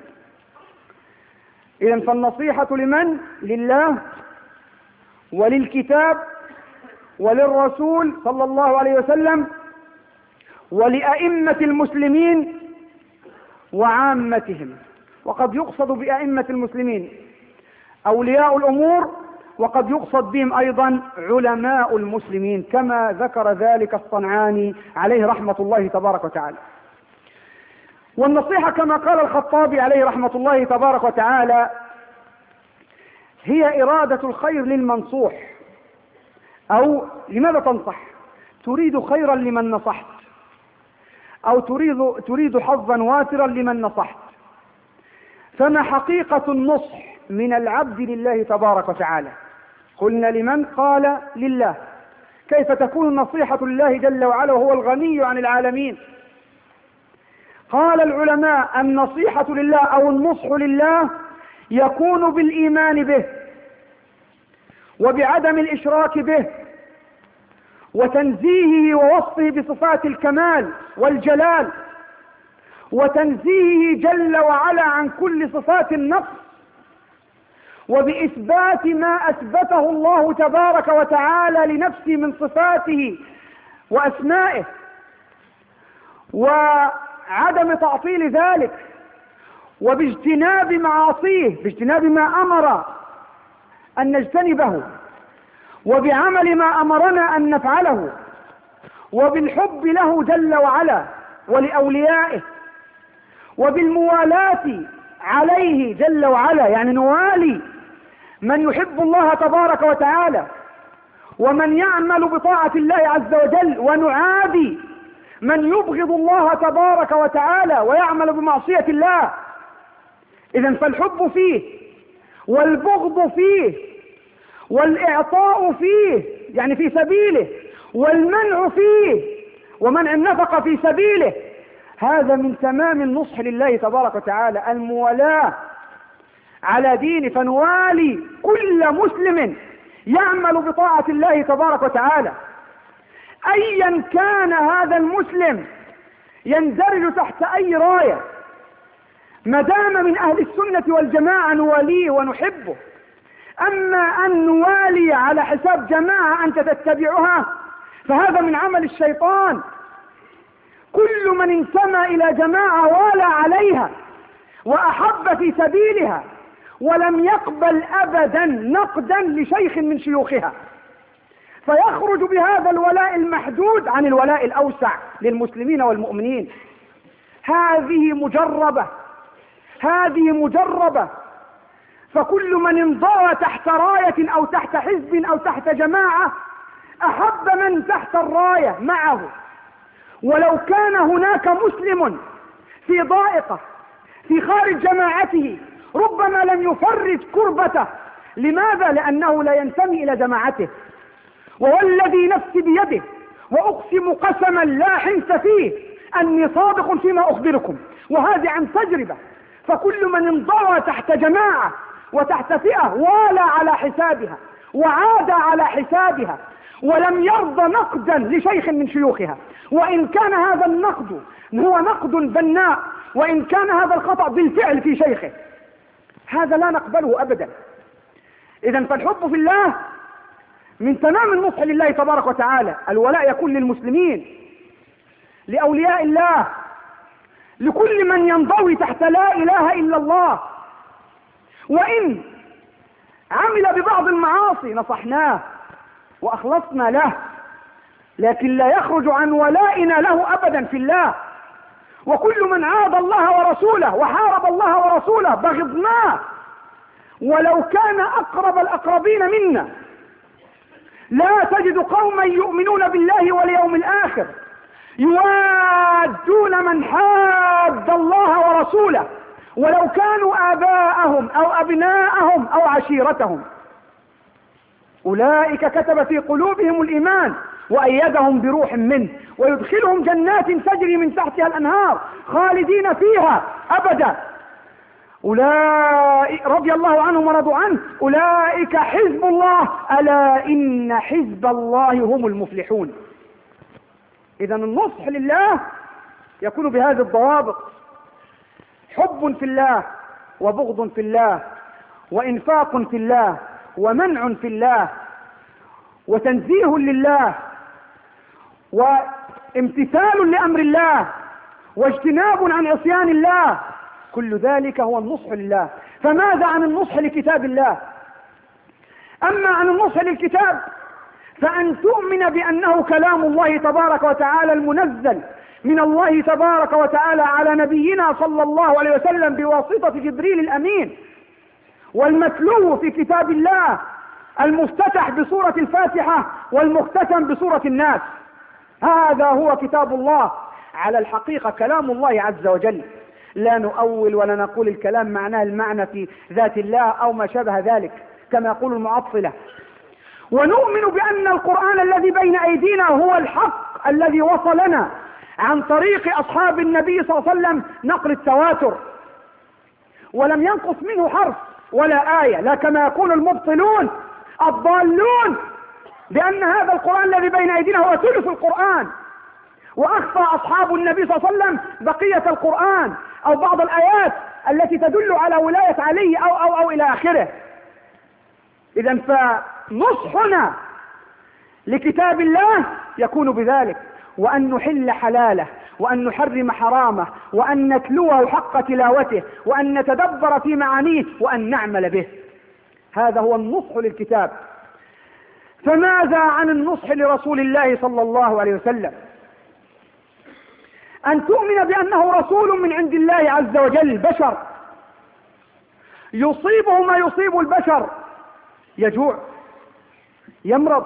إذن فالنصيحة لمن؟ لله وللكتاب وللرسول صلى الله عليه وسلم ولأئمة المسلمين وعامتهم. وقد يقصد بأئمة المسلمين أولياء الأمور، وقد يقصد بهم أيضا علماء المسلمين، كما ذكر ذلك الصنعاني عليه رحمة الله تبارك وتعالى. والنصيحة كما قال الخطابي عليه رحمة الله تبارك وتعالى هي إرادة الخير للمنصوح. أو لماذا تنصح؟ تريد خيرا لمن نصحت، أو تريد, تريد حظا وافرا لمن نصحت. فما حقيقة النصح من العبد لله تبارك وتعالى؟ قلنا لمن؟ قال لله. كيف تكون النصيحة لله جل وعلا وهو الغني عن العالمين؟ قال العلماء النصيحة لله أو النصح لله يكون بالإيمان به، وبعدم الإشراك به، وتنزيهه ووصفه بصفات الكمال والجلال، وتنزيهه جل وعلا عن كل صفات النقص، وبإثبات ما أثبته الله تبارك وتعالى لنفسه من صفاته وأسمائه، وعدم تعطيل ذلك، وباجتناب معاصيه، باجتناب ما أمر أن نجتنبه، وبعمل ما أمرنا أن نفعله، وبالحب له جل وعلا ولأوليائه، وبالموالاة عليه جل وعلا، يعني نوالي من يحب الله تبارك وتعالى ومن يعمل بطاعة الله عز وجل، ونعادي من يبغض الله تبارك وتعالى ويعمل بمعصية الله. إذن فالحب فيه، والبغض فيه، والإعطاء فيه يعني في سبيله، والمنع فيه ومنع النفقة في سبيله. هذا من تمام النصح لله تبارك وتعالى، الموالاة على دين، فنوالي كل مسلم يعمل بطاعة الله تبارك وتعالى أيا كان هذا المسلم، يندرج تحت أي راية، ما دام من أهل السنة والجماعة نواليه ونحبه. أما أن نوالي على حساب جماعة أنت تتبعها فهذا من عمل الشيطان. كل من انتمى إلى جماعة والى عليها وأحب في سبيلها ولم يقبل أبدا نقدا لشيخ من شيوخها، فيخرج بهذا الولاء المحدود عن الولاء الأوسع للمسلمين والمؤمنين. هذه مجربة، هذه مجربة. فكل من انضوى تحت راية أو تحت حزب أو تحت جماعة أحب من تحت الراية معه، ولو كان هناك مسلم في ضائقة في خارج جماعته ربما لم يفرج كربته. لماذا؟ لأنه لا ينتمي إلى جماعته. والذي نفسي بيده وأقسم قسما لا حنث فيه أني صادق فيما أخبركم، وهذه عن تجربة. فكل من انضوى تحت جماعة وتحت فئة والى على حسابها وعاد على حسابها ولم يرضى نقدا لشيخ من شيوخها، وإن كان هذا النقد هو نقد بناء، وإن كان هذا الخطأ بالفعل في شيخه، هذا لا نقبله أبدا. إذن فالحب في الله من تمام النصح لله تبارك وتعالى. الولاء يكون للمسلمين، لأولياء الله، لكل من ينضوي تحت لا إله إلا الله. وإن عمل ببعض المعاصي نصحناه وأخلصنا له، لكن لا يخرج عن ولائنا له أبدا في الله. وكل من عاد الله ورسوله وحارب الله ورسوله بغضناه، ولو كان أقرب الأقربين منا. لا تجد قوما يؤمنون بالله واليوم الآخر يوادون من حاد الله ورسوله ولو كانوا آباءهم أو أبناءهم أو عشيرتهم. أولئك كتب في قلوبهم الإيمان وأيدهم بروح منه ويدخلهم جنات تجري من تحتها الأنهار خالدين فيها أبدا. أولئك رضي الله عنهم ورضوا عنه أولئك حزب الله ألا إن حزب الله هم المفلحون. إذا النصح لله يكون بهذه الضوابط: حب في الله، وبغض في الله، وإنفاق في الله، ومنع في الله، وتنزيه لله، وامتثال لأمر الله، واجتناب عن عصيان الله. كل ذلك هو النصح لله. فماذا عن النصح لكتاب الله؟ أما عن النصح للكتاب فأن تؤمن بأنه كلام الله تبارك وتعالى المنزل من الله تبارك وتعالى على نبينا صلى الله عليه وسلم بواسطة جبريل الأمين، والمتلو في كتاب الله المفتتح بسورة الفاتحة والمختتم بسورة الناس. هذا هو كتاب الله على الحقيقة، كلام الله عز وجل، لا نؤول ولا نقول الكلام معناه المعنى في ذات الله أو ما شابه ذلك كما يقول المعطلة. ونؤمن بأن القرآن الذي بين أيدينا هو الحق الذي وصلنا عن طريق أصحاب النبي صلى الله عليه وسلم نقل التواتر، ولم ينقص منه حرف ولا آية، لا كما يقول المبطلون الضالون بأن هذا القرآن الذي بين أيدينا هو ثلث القرآن، وأخفى أصحاب النبي صلى الله عليه وسلم بقية القرآن أو بعض الآيات التي تدل على ولاية علي أو أو أو إلى آخره. إذا فنصحنا لكتاب الله يكون بذلك، وأن نحل حلاله، وأن نحرم حرامه، وأن نتلوه حق تلاوته، وأن نتدبر في معانيه، وأن نعمل به. هذا هو النصح للكتاب. فماذا عن النصح لرسول الله صلى الله عليه وسلم؟ أن تؤمن بأنه رسول من عند الله عز وجل، بشر يصيبه ما يصيب البشر، يجوع، يمرض،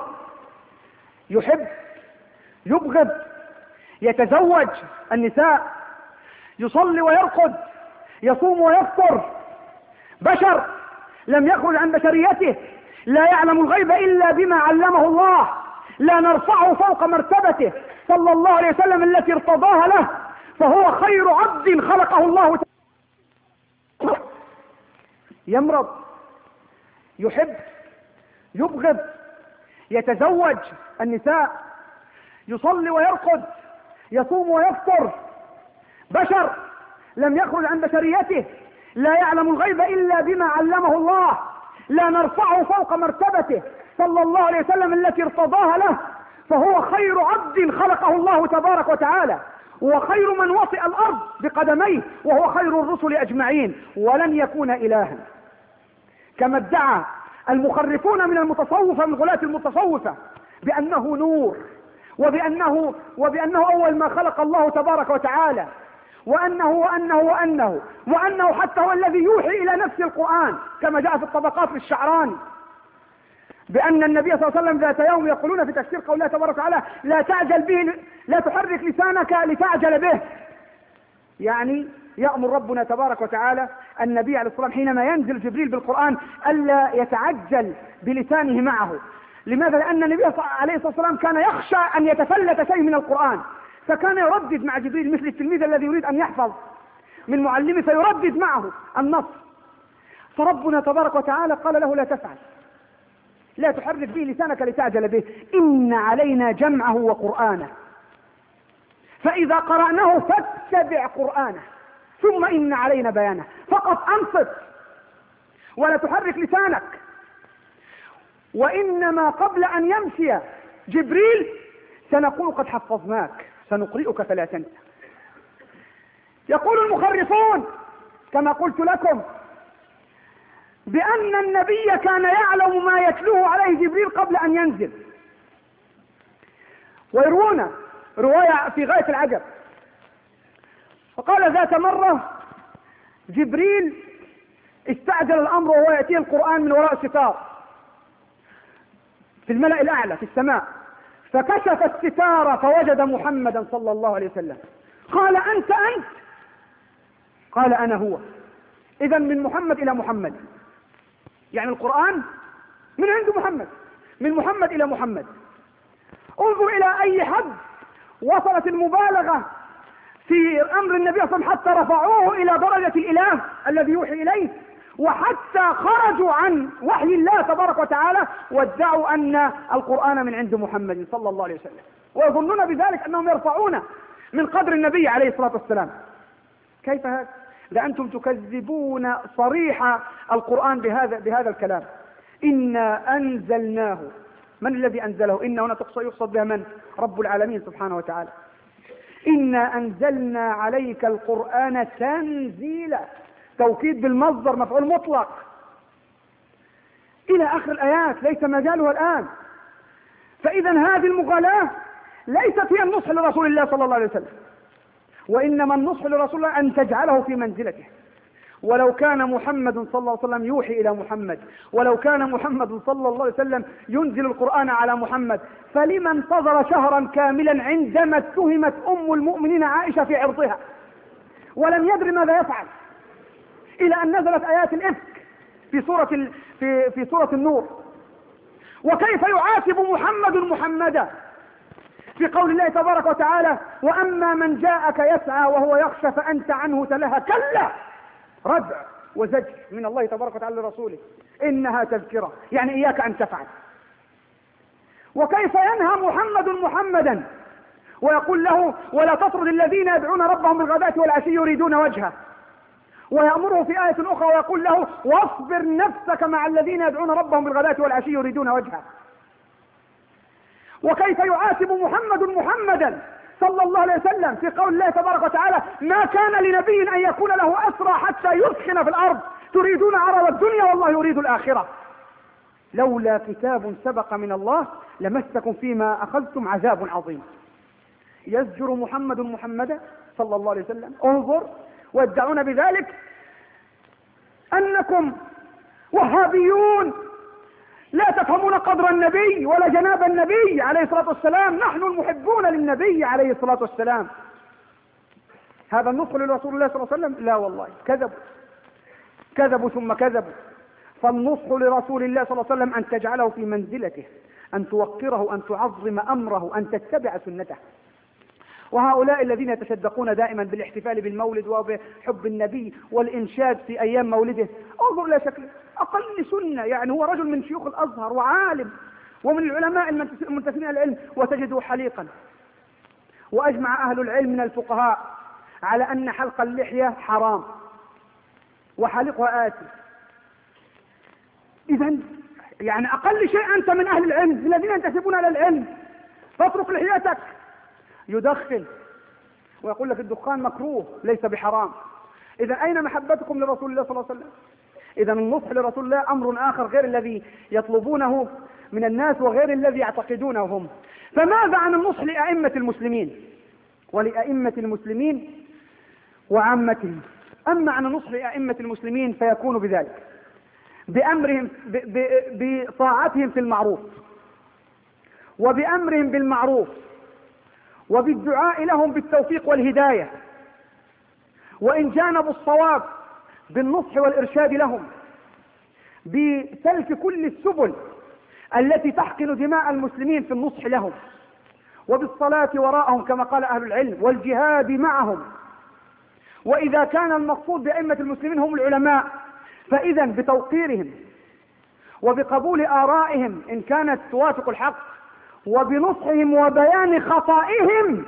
يحب، يبغض، يتزوج النساء، يصلي ويرقد، يصوم ويفطر، بشر لم يخرج عن بشريته، لا يعلم الغيب إلا بما علمه الله، لا نرفعه فوق مرتبته صلى الله عليه وسلم التي ارتضاها له، فهو خير عبد خلقه الله تعالى. يمرض، يحب، يبغض، يتزوج النساء، يصلي ويرقد، يصوم ويفطر، بشر لم يخرج عن بشريته، لا يعلم الغيب إلا بما علمه الله، لا نرفعه فوق مرتبته صلى الله عليه وسلم التي ارتضاها له، فهو خير عبد خلقه الله تبارك وتعالى، وخير من وطئ الأرض بقدميه، وهو خير الرسل أجمعين، ولن يكون إلها كما ادعى المخرفون من المتصوفة من غلاة المتصوفة بأنه نور، وبأنه, وبأنه أول ما خلق الله تبارك وتعالى، وأنه وأنه وأنه وأنه حتى هو الذي يوحي إلى نفس القرآن كما جاء في الطبقات للشعراني، بأن النبي صلى الله عليه وسلم ذات يوم يقولون في تفسير قول الله تبارك وتعالى لا تعجل به، لا تحرك لسانك لتعجل به، يعني يأمر ربنا تبارك وتعالى النبي عليه الصلاة والسلام حينما ينزل جبريل بالقرآن ألا يتعجل بلسانه معه. لماذا؟ لأن النبي عليه الصلاة والسلام كان يخشى أن يتفلت شيء من القرآن، فكان يردد مع جبريل مثل التلميذ الذي يريد أن يحفظ من معلمه فيردد معه النص. فربنا تبارك وتعالى قال له لا تفعل، لا تحرك به لسانك لتعجل به، إن علينا جمعه وقرآنه، فإذا قرأناه فاتبع قرآنه ثم إن علينا بيانه. فقط أنصت ولا تحرك لسانك. وإنما قبل أن يمشي جبريل سنقول قد حفظناك سنقرئك فلا تنسى. يقول المخرفون كما قلت لكم بأن النبي كان يعلم ما يتلوه عليه جبريل قبل أن ينزل، ويروون رواية في غاية العجب. فقال ذات مرة جبريل استعجل الأمر وهو يأتيه القرآن من وراء الستار في الملأ الأعلى في السماء، فكشف الستار فوجد محمدا صلى الله عليه وسلم. قال أنت أنت؟ قال أنا هو. إذا من محمد إلى محمد، يعني القرآن من عند محمد، من محمد إلى محمد. انظر إلى أي حد وصلت المبالغة في أمر النبي صلى الله عليه وسلم حتى رفعوه إلى درجة الإله الذي يوحي إليه، وحتى خرجوا عن وحي الله تبارك وتعالى وادعوا أن القرآن من عند محمد صلى الله عليه وسلم، ويظنون بذلك أنهم يرفعون من قدر النبي عليه الصلاة والسلام. كيف هذا؟ لأنتم تكذبون صريح القرآن بهذا بهذا الكلام. إنا أنزلناه. من الذي أنزله؟ إن هنا يقصد بها من؟ رب العالمين سبحانه وتعالى. إنا أنزلنا عليك القرآن تنزيلا، توكيد بالمصدر مفعول مطلق إلى آخر الآيات، ليس مجالها الآن. فإذا هذه المغالاة ليست هي النصح لرسول الله صلى الله عليه وسلم، وإنما النصح لرسول الله أن تجعله في منزلته. ولو كان محمد صلى الله عليه وسلم يوحي إلى محمد، ولو كان محمد صلى الله عليه وسلم ينزل القرآن على محمد، فلما انتظر شهرا كاملا عندما اتهمت أم المؤمنين عائشة في عرضها ولم يدري ماذا يفعل، إلى أن نزلت آيات الإفك في سورة ال... في في سورة النور. وكيف يعاتب محمد محمدا في قول الله تبارك وتعالى: وأما من جاءك يسعى وهو يخشى فأنت عنه تلهى. كلا، ردع وزجر من الله تبارك وتعالى لرسوله، إنها تذكرة، يعني إياك أن تفعل. وكيف ينهى محمد محمدا ويقول له: ولا تطرد الذين يدعون ربهم بالغداة والعشي يريدون وجهه، ويأمره في آية أخرى ويقول له: واصبر نفسك مع الذين يدعون ربهم بالغداة والعشي يريدون وجهه. وكيف يعاتب محمد محمدا صلى الله عليه وسلم في قول الله تبارك وتعالى: ما كان لنبي أن يكون له أسرى حتى يثخن في الأرض تريدون عرض الدنيا والله يريد الآخرة، لولا كتاب سبق من الله لمسكم فيما أخذتم عذاب عظيم. يزجر محمد محمدا صلى الله عليه وسلم، انظر، ويدعون بذلك أنكم وهابيون لا تفهمون قدر النبي ولا جناب النبي عليه الصلاة والسلام، نحن المحبون للنبي عليه الصلاة والسلام. هذا النصح لرسول الله صلى الله عليه وسلم؟ لا والله، كذبوا كذبوا ثم كذبوا. فالنصح لرسول الله صلى الله عليه وسلم أن تجعله في منزلته، أن توقره، أن تعظم أمره، أن تتبع سنته. وهؤلاء الذين يتشدقون دائما بالاحتفال بالمولد وبحب النبي والإنشاد في أيام مولده، انظر إلى شكله، أقل سنة، يعني هو رجل من شيوخ الأزهر وعالم ومن العلماء المنتسبين إلى العلم، وتجده حليقا. وأجمع أهل العلم من الفقهاء على أن حلق اللحية حرام وحلقها آتي. إذن يعني أقل شيء أنت من أهل العلم الذين ينتسبون إلى العلم، فاترك لحيتك. يدخن ويقول لك الدخان مكروه ليس بحرام. إذا أين محبتكم لرسول الله صلى الله عليه وسلم؟ إذا النصح لرسول الله أمر آخر غير الذي يطلبونه من الناس وغير الذي يعتقدونه هم. فماذا عن النصح لأئمة المسلمين ولأئمة المسلمين وعامتهم؟ أما عن النصح لأئمة المسلمين فيكون بذلك بأمرهم بطاعتهم في المعروف، وبأمرهم بالمعروف، وبالدعاء لهم بالتوفيق والهداية، وإن جانبوا الصواب بالنصح والإرشاد لهم، بسلك كل السبل التي تحقن دماء المسلمين في النصح لهم، وبالصلاة وراءهم كما قال أهل العلم، والجهاد معهم. وإذا كان المقصود بأئمة المسلمين هم العلماء، فإذا بتوقيرهم وبقبول آرائهم إن كانت توافق الحق، وبنصحهم وبيان خطائهم.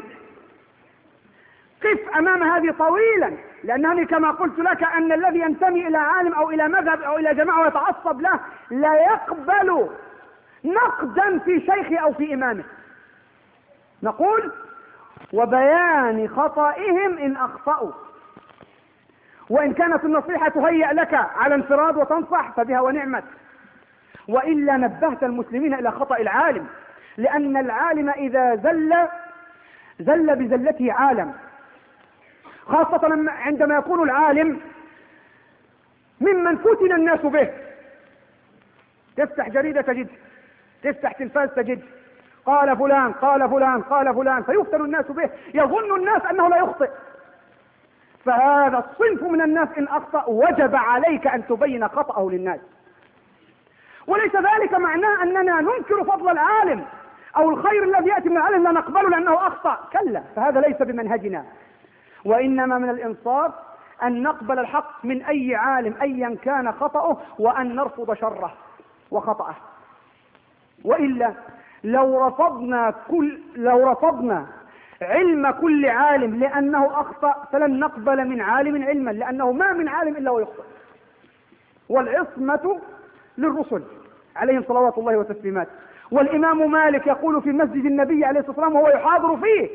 قف أمام هذه طويلا، لأنني كما قلت لك أن الذي ينتمي إلى عالم أو إلى مذهب أو إلى جماعة ويتعصب له لا يقبل نقدا في شيخه أو في إمامه. نقول وبيان خطائهم إن أخطأوا، وإن كانت النصيحة تهيأ لك على انفراد وتنصح فبها ونعمت، وإلا نبهت المسلمين إلى خطأ العالم، لأن العالم إذا زل زل بزلته عالم، خاصة عندما يكون العالم ممن فتن الناس به. تفتح جريدة تجد، تفتح تلفاز تجد قال فلان قال فلان قال فلان، فيفتن الناس به، يظن الناس أنه لا يخطئ. فهذا الصنف من الناس إن أخطأ وجب عليك أن تبين خطأه للناس، وليس ذلك معناه أننا ننكر فضل العالم أو الخير الذي يأتي من العالم لا نقبله لأنه أخطأ، كلا، فهذا ليس بمنهجنا. وإنما من الإنصاف أن نقبل الحق من أي عالم أيا كان خطأه، وأن نرفض شره وخطأه. وإلا لو رفضنا كل لو رفضنا علم كل عالم لأنه أخطأ فلن نقبل من عالم علما، لأنه ما من عالم إلا ويخطئ. والعصمة للرسل عليهم صلوات الله وتسليماته. والإمام مالك يقول في مسجد النبي عليه الصلاة والسلام وهو يحاضر فيه: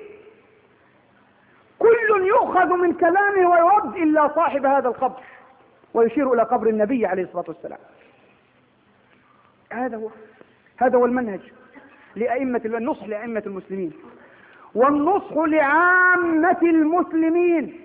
كل يؤخذ من كلامه ويرد إلا صاحب هذا القبر، ويشير إلى قبر النبي عليه الصلاة والسلام. هذا هو هذا هو المنهج لأئمة النصح لأئمة المسلمين، والنصح لعامة المسلمين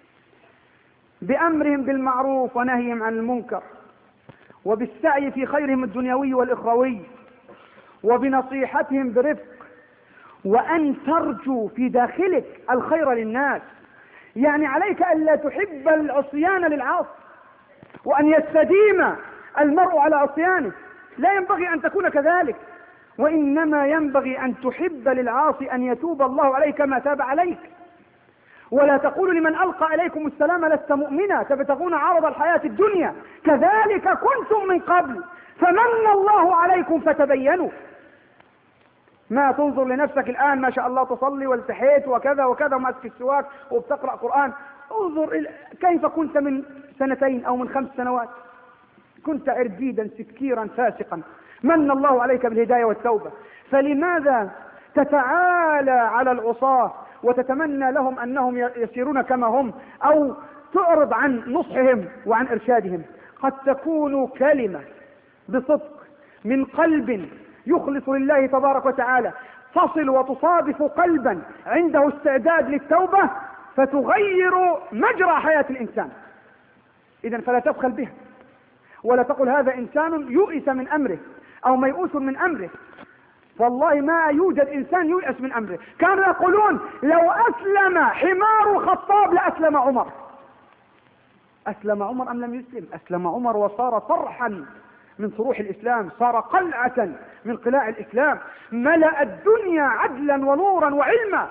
بأمرهم بالمعروف ونهيهم عن المنكر، وبالسعي في خيرهم الدنيوي والإخروي، وبنصيحتهم برفق، وأن ترجو في داخلك الخير للناس. يعني عليك ألا تحب العصيان للعاصي، وأن يستديم المرء على عصيانه، لا ينبغي أن تكون كذلك، وإنما ينبغي أن تحب للعاصي أن يتوب الله عليك كما تاب عليك. ولا تقول لمن ألقى عليكم السلام لست مؤمنا تبتغون عرض الحياة الدنيا كذلك كنتم من قبل فمن الله عليكم فتبينوا. ما تنظر لنفسك الآن ما شاء الله تصلي والتحيت وكذا وكذا وماسك السواك وبتقرأ قرآن، انظر كيف كنت من سنتين أو من خمس سنوات، كنت عرجيدا سكيرا فاسقا، من الله عليك بالهداية والتوبة. فلماذا تتعالى على العصاة وتتمنى لهم أنهم يسيرون كما هم، أو تعرض عن نصحهم وعن إرشادهم؟ قد تكون كلمة بصدق من قلب يخلص لله تبارك وتعالى تصل وتصادف قلبا عنده استعداد للتوبة فتغير مجرى حياة الإنسان. إذن فلا تبخل بها، ولا تقل هذا إنسان يؤس من أمره أو ميؤوس من أمره. والله ما يوجد إنسان يؤس من أمره. كانوا يقولون لو أسلم حمار الخطاب لأسلم عمر. أسلم عمر أم لم يسلم؟ أسلم عمر وصار صرحا من صروح الإسلام، صار قلعة من قلاع الإسلام، ملأ الدنيا عدلا ونورا وعلما.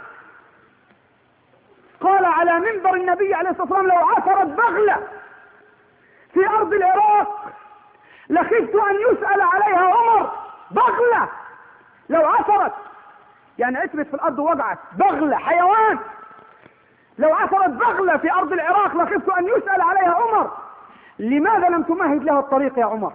قال على منبر النبي عليه الصلاة والسلام: لو عثرت بغلة في أرض العراق لخفت أن يسأل عليها عمر. بغلة لو عثرت، يعني عثرت في الأرض وقعت، بغلة حيوان، لو عثرت بغلة في أرض العراق لخفت أن يسأل عليها عمر. لماذا لم تمهد لها الطريق يا عمر؟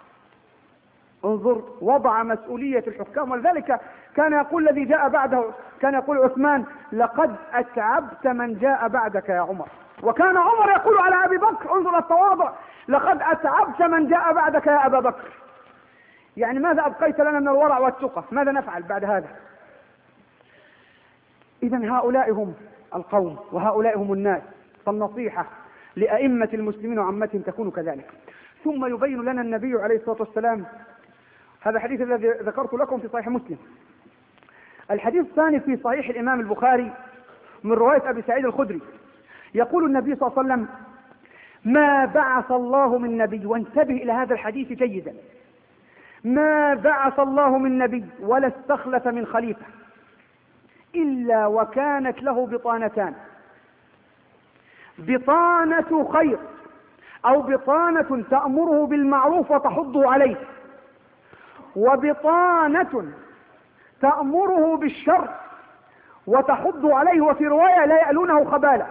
انظر وضع مسؤولية الحكام. ولذلك كان يقول الذي جاء بعده، كان يقول عثمان: لقد أتعبت من جاء بعدك يا عمر. وكان عمر يقول على أبي بكر: انظر التواضع، لقد أتعبت من جاء بعدك يا أبا بكر. يعني ماذا أبقيت لنا من الورع والتقى؟ ماذا نفعل بعد هذا؟ إذن هؤلاء هم القوم وهؤلاء هم الناس. فالنصيحة لأئمة المسلمين وعامتهم تكون كذلك. ثم يبين لنا النبي عليه الصلاة والسلام، هذا الحديث الذي ذكرت لكم في صحيح مسلم. الحديث الثاني في صحيح الإمام البخاري من رواية أبي سعيد الخدري، يقول النبي صلى الله عليه وسلم: ما بعث الله من نبي، وانتبه إلى هذا الحديث جيدا، ما بعث الله من نبي ولا استخلف من خليفة إلا وكانت له بطانتان: بطانة خير، أو بطانة تأمره بالمعروف وتحضه عليه، وبطانة تأمره بالشر وتحضه عليه، وفي رواية لا يألونه خبالا.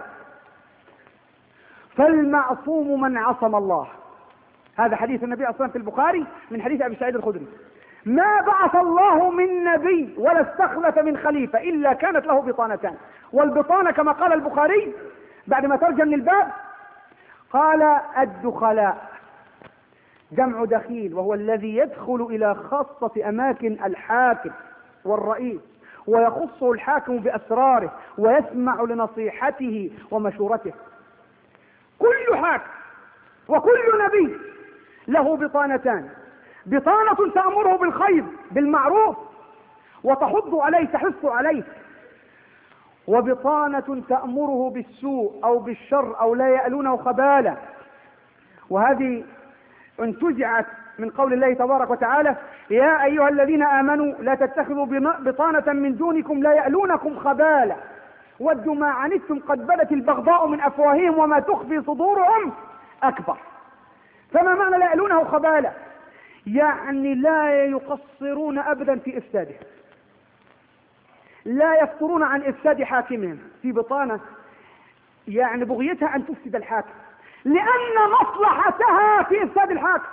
فالمعصوم من عصم الله. هذا حديث النبي أصلا في البخاري من حديث أبي سعيد الخدري: ما بعث الله من نبي ولا استخلف من خليفة إلا كانت له بطانتان. والبطانة كما قال البخاري بعد ما ترجم من الباب قال: الدخلاء، جمع دخيل، وهو الذي يدخل إلى خاصة أماكن الحاكم والرئيس ويخصه الحاكم بأسراره ويسمع لنصيحته ومشورته. كل حاكم وكل نبي له بطانتان: بطانة تأمره بالخير بالمعروف وتحض عليه تحث عليه، وبطانة تأمره بالسوء أو بالشر أو لا يألونه خبالا. وهذه انتزعت من قول الله تبارك وتعالى: يا أيها الذين آمنوا لا تتخذوا بطانة من دونكم لا يألونكم خبالا ودوا ما عنتم قد بدت البغضاء من أفواههم وما تخفي صدورهم أكبر. فما معنى لا يألونه خبالة؟ يعني لا يقصرون أبدا في إفساده، لا يفترون عن إفساد حاكمهم. في بطانة يعني بغيتها أن تفسد الحاكم لأن مصلحتها في إفساد الحاكم،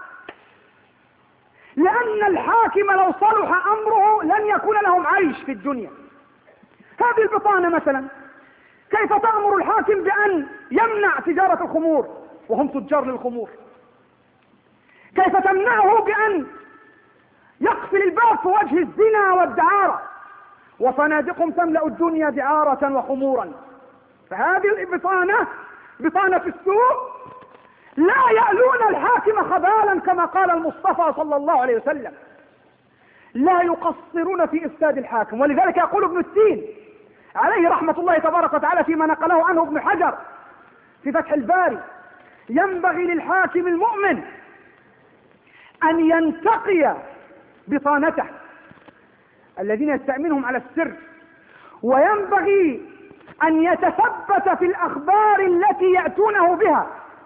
لأن الحاكم لو صلح أمره لن يكون لهم عيش في الدنيا. هذه البطانة مثلا كيف تأمر الحاكم بأن يمنع تجارة الخمور وهم تجار للخمور؟ كيف تمنعه بأن يقفل الباب في وجه الزنا والدعارة وفنادقهم تملأ الدنيا دعارة وخمورا؟ فهذه البطانة بطانة السوء لا يألون الحاكم خبالا كما قال المصطفى صلى الله عليه وسلم، لا يقصرون في إفساد الحاكم. ولذلك يقول ابن السين عليه رحمة الله تبارك وتعالى فيما نقله عنه ابن حجر في فتح الباري: ينبغي للحاكم المؤمن أن ينتقي بطانته الذين يستأمنهم على السر، وينبغي أن يتثبت في الأخبار التي يأتونه بها،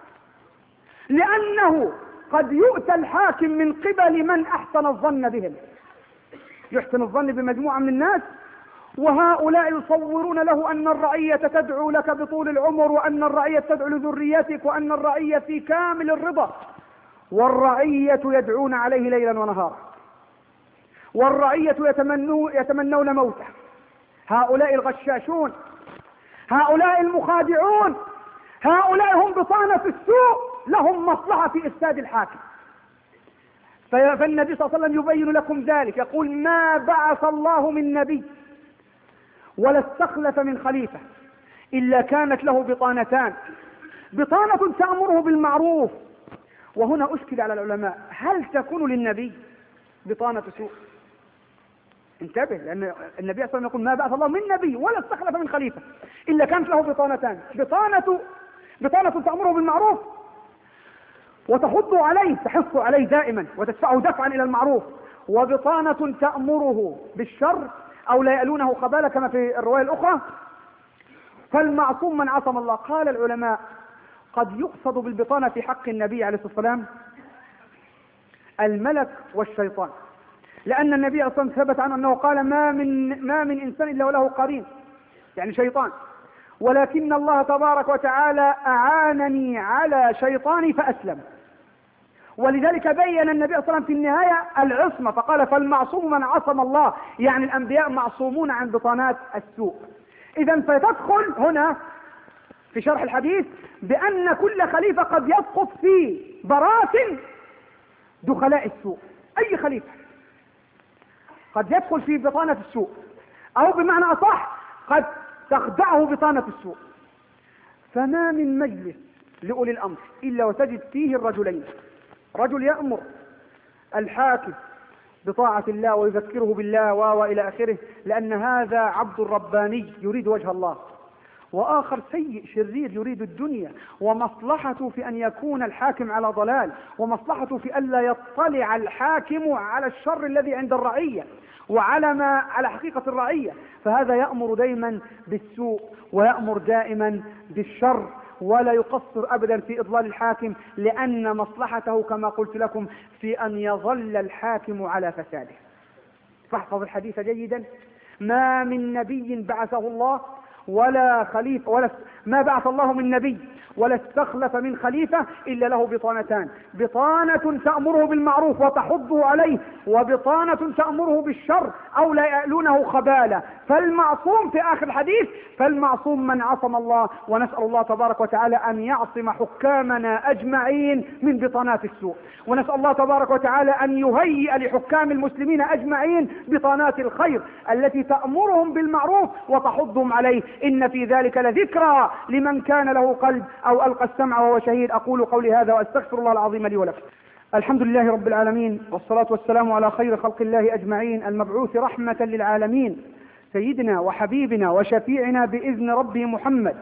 لأنه قد يؤتى الحاكم من قبل من أحسن الظن بهم، يحسن الظن بمجموعة من الناس وهؤلاء يصورون له أن الرعية تدعو لك بطول العمر، وأن الرعية تدعو لذريتك، وأن الرعية في كامل الرضا، والرعية يدعون عليه ليلا ونهارا، والرعية يتمنون, يتمنون موته. هؤلاء الغشاشون، هؤلاء المخادعون، هؤلاء هم بطانة السوء، لهم مصلحة في إفساد الحاكم. فالنبي صلى الله عليه وسلم يبين لكم ذلك، يقول: ما بعث الله من نبي ولا استخلف من خليفة إلا كانت له بطانتان، بطانة تأمره بالمعروف. وهنا أشكل على العلماء: هل تكون للنبي بطانة سوء؟ انتبه، لأن النبي صلى الله عليه وسلم يقول: ما بعث الله من نبي ولا استخلف من خليفة إلا كانت له بطانتان، بطانة بطانة تأمره بالمعروف وتحض عليه، تحث عليه دائما وتدفعه دفعا إلى المعروف، وبطانة تأمره بالشر أو لا يألونه خبالة كما في الرواية الأخرى. فالمعصوم من عصم الله. قال العلماء: قد يقصد بالبطانة في حق النبي عليه الصلاة والسلام الملك والشيطان، لأن النبي عليه الصلاة والسلام ثبت عنه أنه قال: ما من ما من إنسان إلا وله قرين، يعني شيطان، ولكن الله تبارك وتعالى أعانني على شيطاني فأسلم. ولذلك بين النبي صلى الله عليه وسلم في النهاية العصمة، فقال: فالمعصوم من عصم الله، يعني الأنبياء معصومون عن بطانات السوء. إذا فتدخل هنا في شرح الحديث بأن كل خليفة قد يسقط في براثن دخلاء السوء. أي خليفة قد يدخل في بطانة السوء، أو بمعنى أصح قد تخدعه بطانة السوء. فما من مجلس لأولي الأمر إلا وتجد فيه الرجلين: رجل يأمر الحاكم بطاعة الله ويذكره بالله وإلى آخره، لأن هذا عبد رباني يريد وجه الله، وآخر سيء شرير يريد الدنيا، ومصلحته في أن يكون الحاكم على ضلال، ومصلحته في ألا يطلع الحاكم على الشر الذي عند الرعية وعلى ما على حقيقة الرعية. فهذا يأمر دائما بالسوء ويأمر دائما بالشر، ولا يقصر أبدا في إضلال الحاكم، لأن مصلحته كما قلت لكم في أن يظل الحاكم على فساده. فاحفظ الحديث جيدا: ما من نبي بعثه الله ولا خليفة ولا ما بعث الله من نبي ولا استخلف من خليفة إلا له بطانتان: بطانة تأمره بالمعروف وتحضه عليه، وبطانة تأمره بالشر أو لا يألونه خبالة. فالمعصوم في آخر الحديث: فالمعصوم من عصم الله. ونسأل الله تبارك وتعالى أن يعصم حكامنا أجمعين من بطانات السوء، ونسأل الله تبارك وتعالى أن يهيئ لحكام المسلمين أجمعين بطانات الخير التي تأمرهم بالمعروف وتحضهم عليه. إن في ذلك لذكرى لمن كان له قلب أو ألقى السمع وهو شهيد. أقول قولي هذا وأستغفر الله العظيم لي ولكم. الحمد لله رب العالمين، والصلاة والسلام على خير خلق الله أجمعين، المبعوث رحمة للعالمين، سيدنا وحبيبنا وشفيعنا بإذن ربه محمد،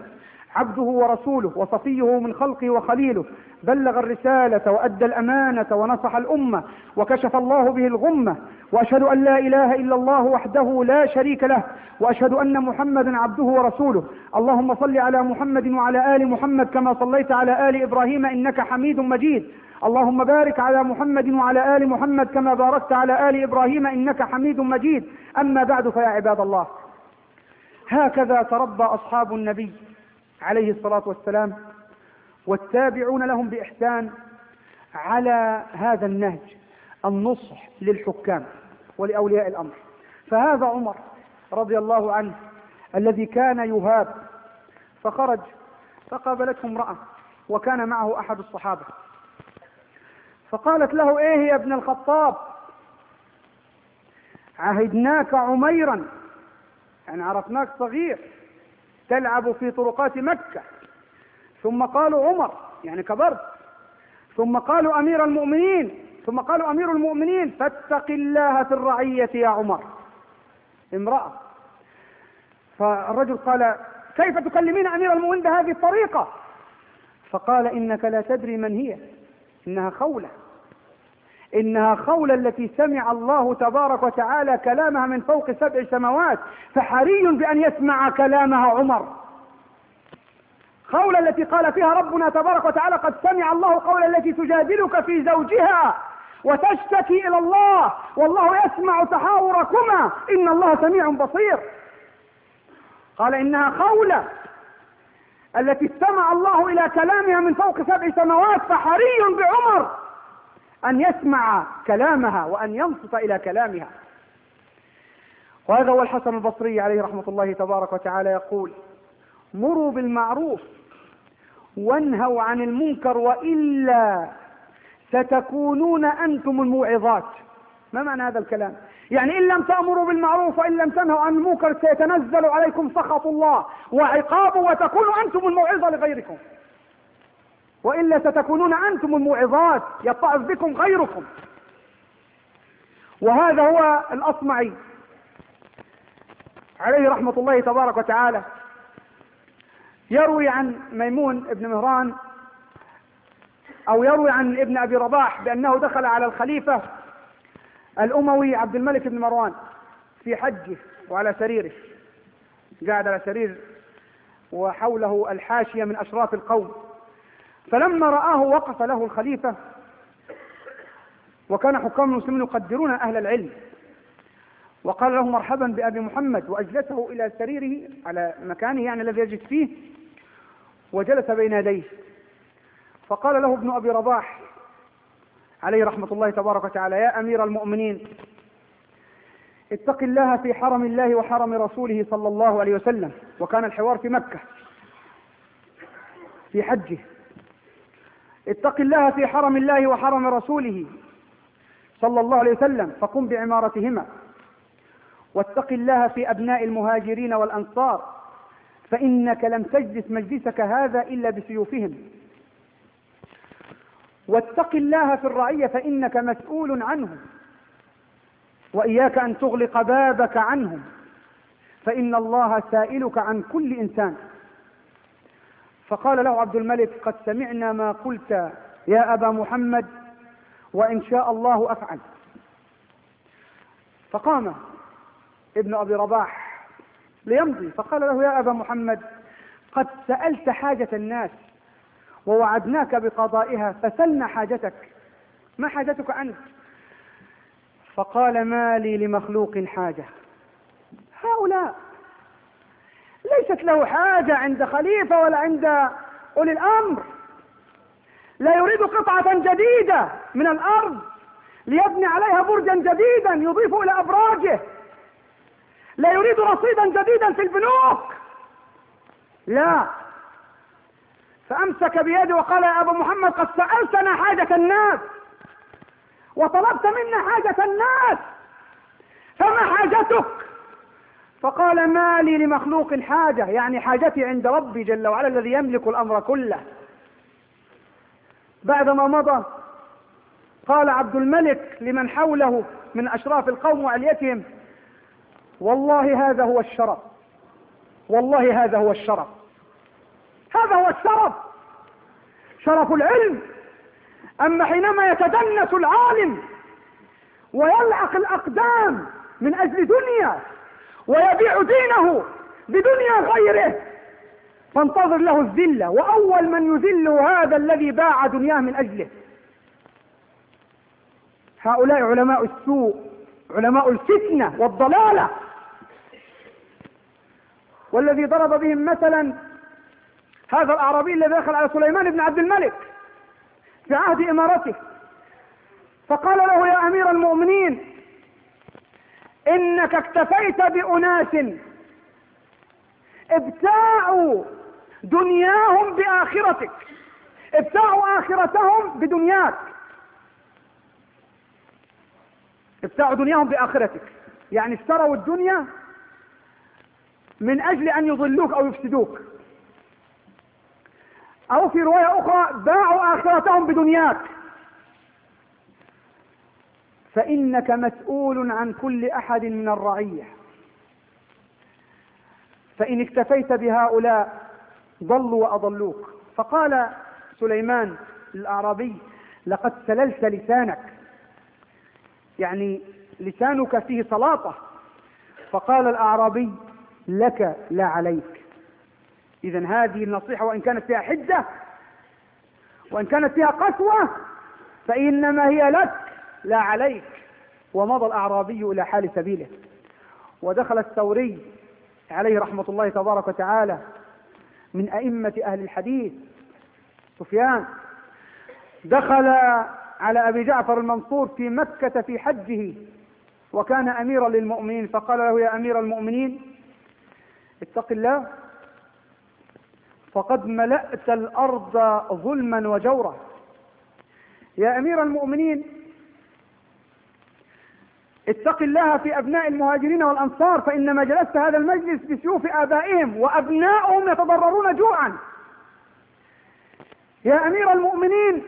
عبده ورسوله وصفيه من خلقه وخليله، بلغ الرسالة وأدى الأمانة ونصح الأمة وكشف الله به الغمة، وأشهد أن لا إله إلا الله وحده لا شريك له، وأشهد أن محمدا عبده ورسوله. اللهم صل على محمد وعلى آل محمد كما صليت على آل إبراهيم إنك حميد مجيد. اللهم بارك على محمد وعلى آل محمد كما باركت على آل إبراهيم إنك حميد مجيد. أما بعد، فيا عباد الله، هكذا تربى أصحاب النبي عليه الصلاة والسلام والتابعون لهم بإحسان على هذا النهج، النصح للحكام ولأولياء الأمر. فهذا عمر رضي الله عنه الذي كان يهاب، فخرج فقابلته امرأة وكان معه أحد الصحابة، فقالت له: إيه يا ابن الخطاب، عهدناك عميرا، يعني عرفناك صغير تلعب في طرقات مكة، ثم قالوا عمر يعني كبرت، ثم قالوا أمير المؤمنين، ثم قالوا أمير المؤمنين، فاتق الله في الرعية يا عمر. امرأة. فالرجل قال: كيف تكلمين أمير المؤمنين بهذه الطريقة؟ فقال: إنك لا تدري من هي، إنها خولة، إنها خولة التي سمع الله تبارك وتعالى كلامها من فوق سبع سماوات، فحري بأن يسمع كلامها عمر. خولة التي قال فيها ربنا تبارك وتعالى: قد سمع الله قول التي تجادلك في زوجها وتشتكي إلى الله والله يسمع تحاوركما إن الله سميع بصير. قال: إنها خولة التي استمع الله إلى كلامها من فوق سبع سماوات، فحري بعمر أن يسمع كلامها وأن ينصت إلى كلامها. وهذا هو الحسن البصري عليه رحمة الله تبارك وتعالى يقول: مروا بالمعروف وانهوا عن المنكر وإلا ستكونون أنتم الموعظات. ما معنى هذا الكلام؟ يعني إن لم تأمروا بالمعروف وإن لم تنهوا عن المنكر سيتنزل عليكم سخط الله وعقابه وتكونوا أنتم الموعظة لغيركم، وإلا ستكونون أنتم الموعظات يتعظ بكم غيركم. وهذا هو الأصمعي عليه رحمة الله تبارك وتعالى يروي عن ميمون بن مهران، أو يروي عن ابن أبي رباح بأنه دخل على الخليفة الأموي عبد الملك بن مروان في حجه وعلى سريره، قاعد على سرير وحوله الحاشية من أشراف القوم، فلما رآه وقف له الخليفة، وكان حكام المسلمين يقدرون أهل العلم، وقال له: مرحبا بأبي محمد، وأجلسه إلى سريره على مكانه يعني الذي يجلس فيه، وجلس بين يديه. فقال له ابن أبي رباح عليه رحمة الله تبارك وتعالى: يا أمير المؤمنين، اتق الله في حرم الله وحرم رسوله صلى الله عليه وسلم. وكان الحوار في مكة في حجه. اتق الله في حرم الله وحرم رسوله صلى الله عليه وسلم فقم بعمارتهما، واتق الله في أبناء المهاجرين والأنصار فإنك لم تجلس مجلسك هذا إلا بسيوفهم، واتق الله في الرعية فإنك مسؤول عنهم، وإياك أن تغلق بابك عنهم فإن الله سائلك عن كل إنسان. فقال له عبد الملك: قد سمعنا ما قلت يا أبا محمد وإن شاء الله أفعل. فقام ابن أبي رباح ليمضي، فقال له: يا أبا محمد، قد سألت حاجة الناس ووعدناك بقضائها، فسلنا حاجتك، ما حاجتك أنت؟ فقال: ما لي لمخلوق حاجة. هؤلاء ليست له حاجة عند خليفة ولا عند أولي الأمر، لا يريد قطعة جديدة من الأرض ليبني عليها برجا جديدا يضيف إلى أبراجه، لا يريد رصيدا جديدا في البنوك، لا. فأمسك بيده وقال: يا أبا محمد، قد سألتنا حاجة الناس وطلبت منا حاجة الناس، فما حاجتك؟ فقال: ما لي لمخلوق حاجة، يعني حاجتي عند ربي جل وعلا الذي يملك الأمر كله. بعدما مضى قال عبد الملك لمن حوله من أشراف القوم وعليتهم: والله هذا هو الشرف، والله هذا هو الشرف. هذا هو الشرف، شرف العلم. أما حينما يتدنس العالم ويلعق الأقدام من أجل دنيا ويبيع دينه بدنيا غيره، فانتظر له الذلة، وأول من يذله هذا الذي باع دنياه من أجله. هؤلاء علماء السوء، علماء الفتنة والضلالة، والذي ضرب بهم مثلا هذا الأعرابي الذي دخل على سليمان بن عبد الملك في عهد إمارته، فقال له: يا أمير المؤمنين، إنك اكتفيت بأناس ابتاعوا دنياهم بآخرتك، ابتاعوا آخرتهم بدنياك، ابتاعوا دنياهم بآخرتك، يعني اشتروا الدنيا من أجل أن يضلوك أو يفسدوك، أو في رواية أخرى باعوا آخرتهم بدنياك، فإنك مسؤول عن كل أحد من الرعية، فإن اكتفيت بهؤلاء ضلوا وأضلوك. فقال سليمان للأعرابي: لقد سللت لسانك، يعني لسانك فيه سلاطة. فقال الأعرابي: لك لا عليك. إذن هذه النصيحة وإن كانت فيها حدة وإن كانت فيها قسوة فإنما هي لك لا عليك. ومضى الأعرابي إلى حال سبيله. ودخل الثوري عليه رحمة الله تبارك وتعالى من أئمة أهل الحديث سفيان، دخل على أبي جعفر المنصور في مكة في حجه وكان أميرا للمؤمنين، فقال له: يا أمير المؤمنين، اتق الله، فقد ملأت الأرض ظلما وجورا. يا أمير المؤمنين، اتق الله في أبناء المهاجرين والأنصار، فإنما جلست هذا المجلس بسيوف آبائهم وأبناؤهم يتضررون جوعا. يا أمير المؤمنين،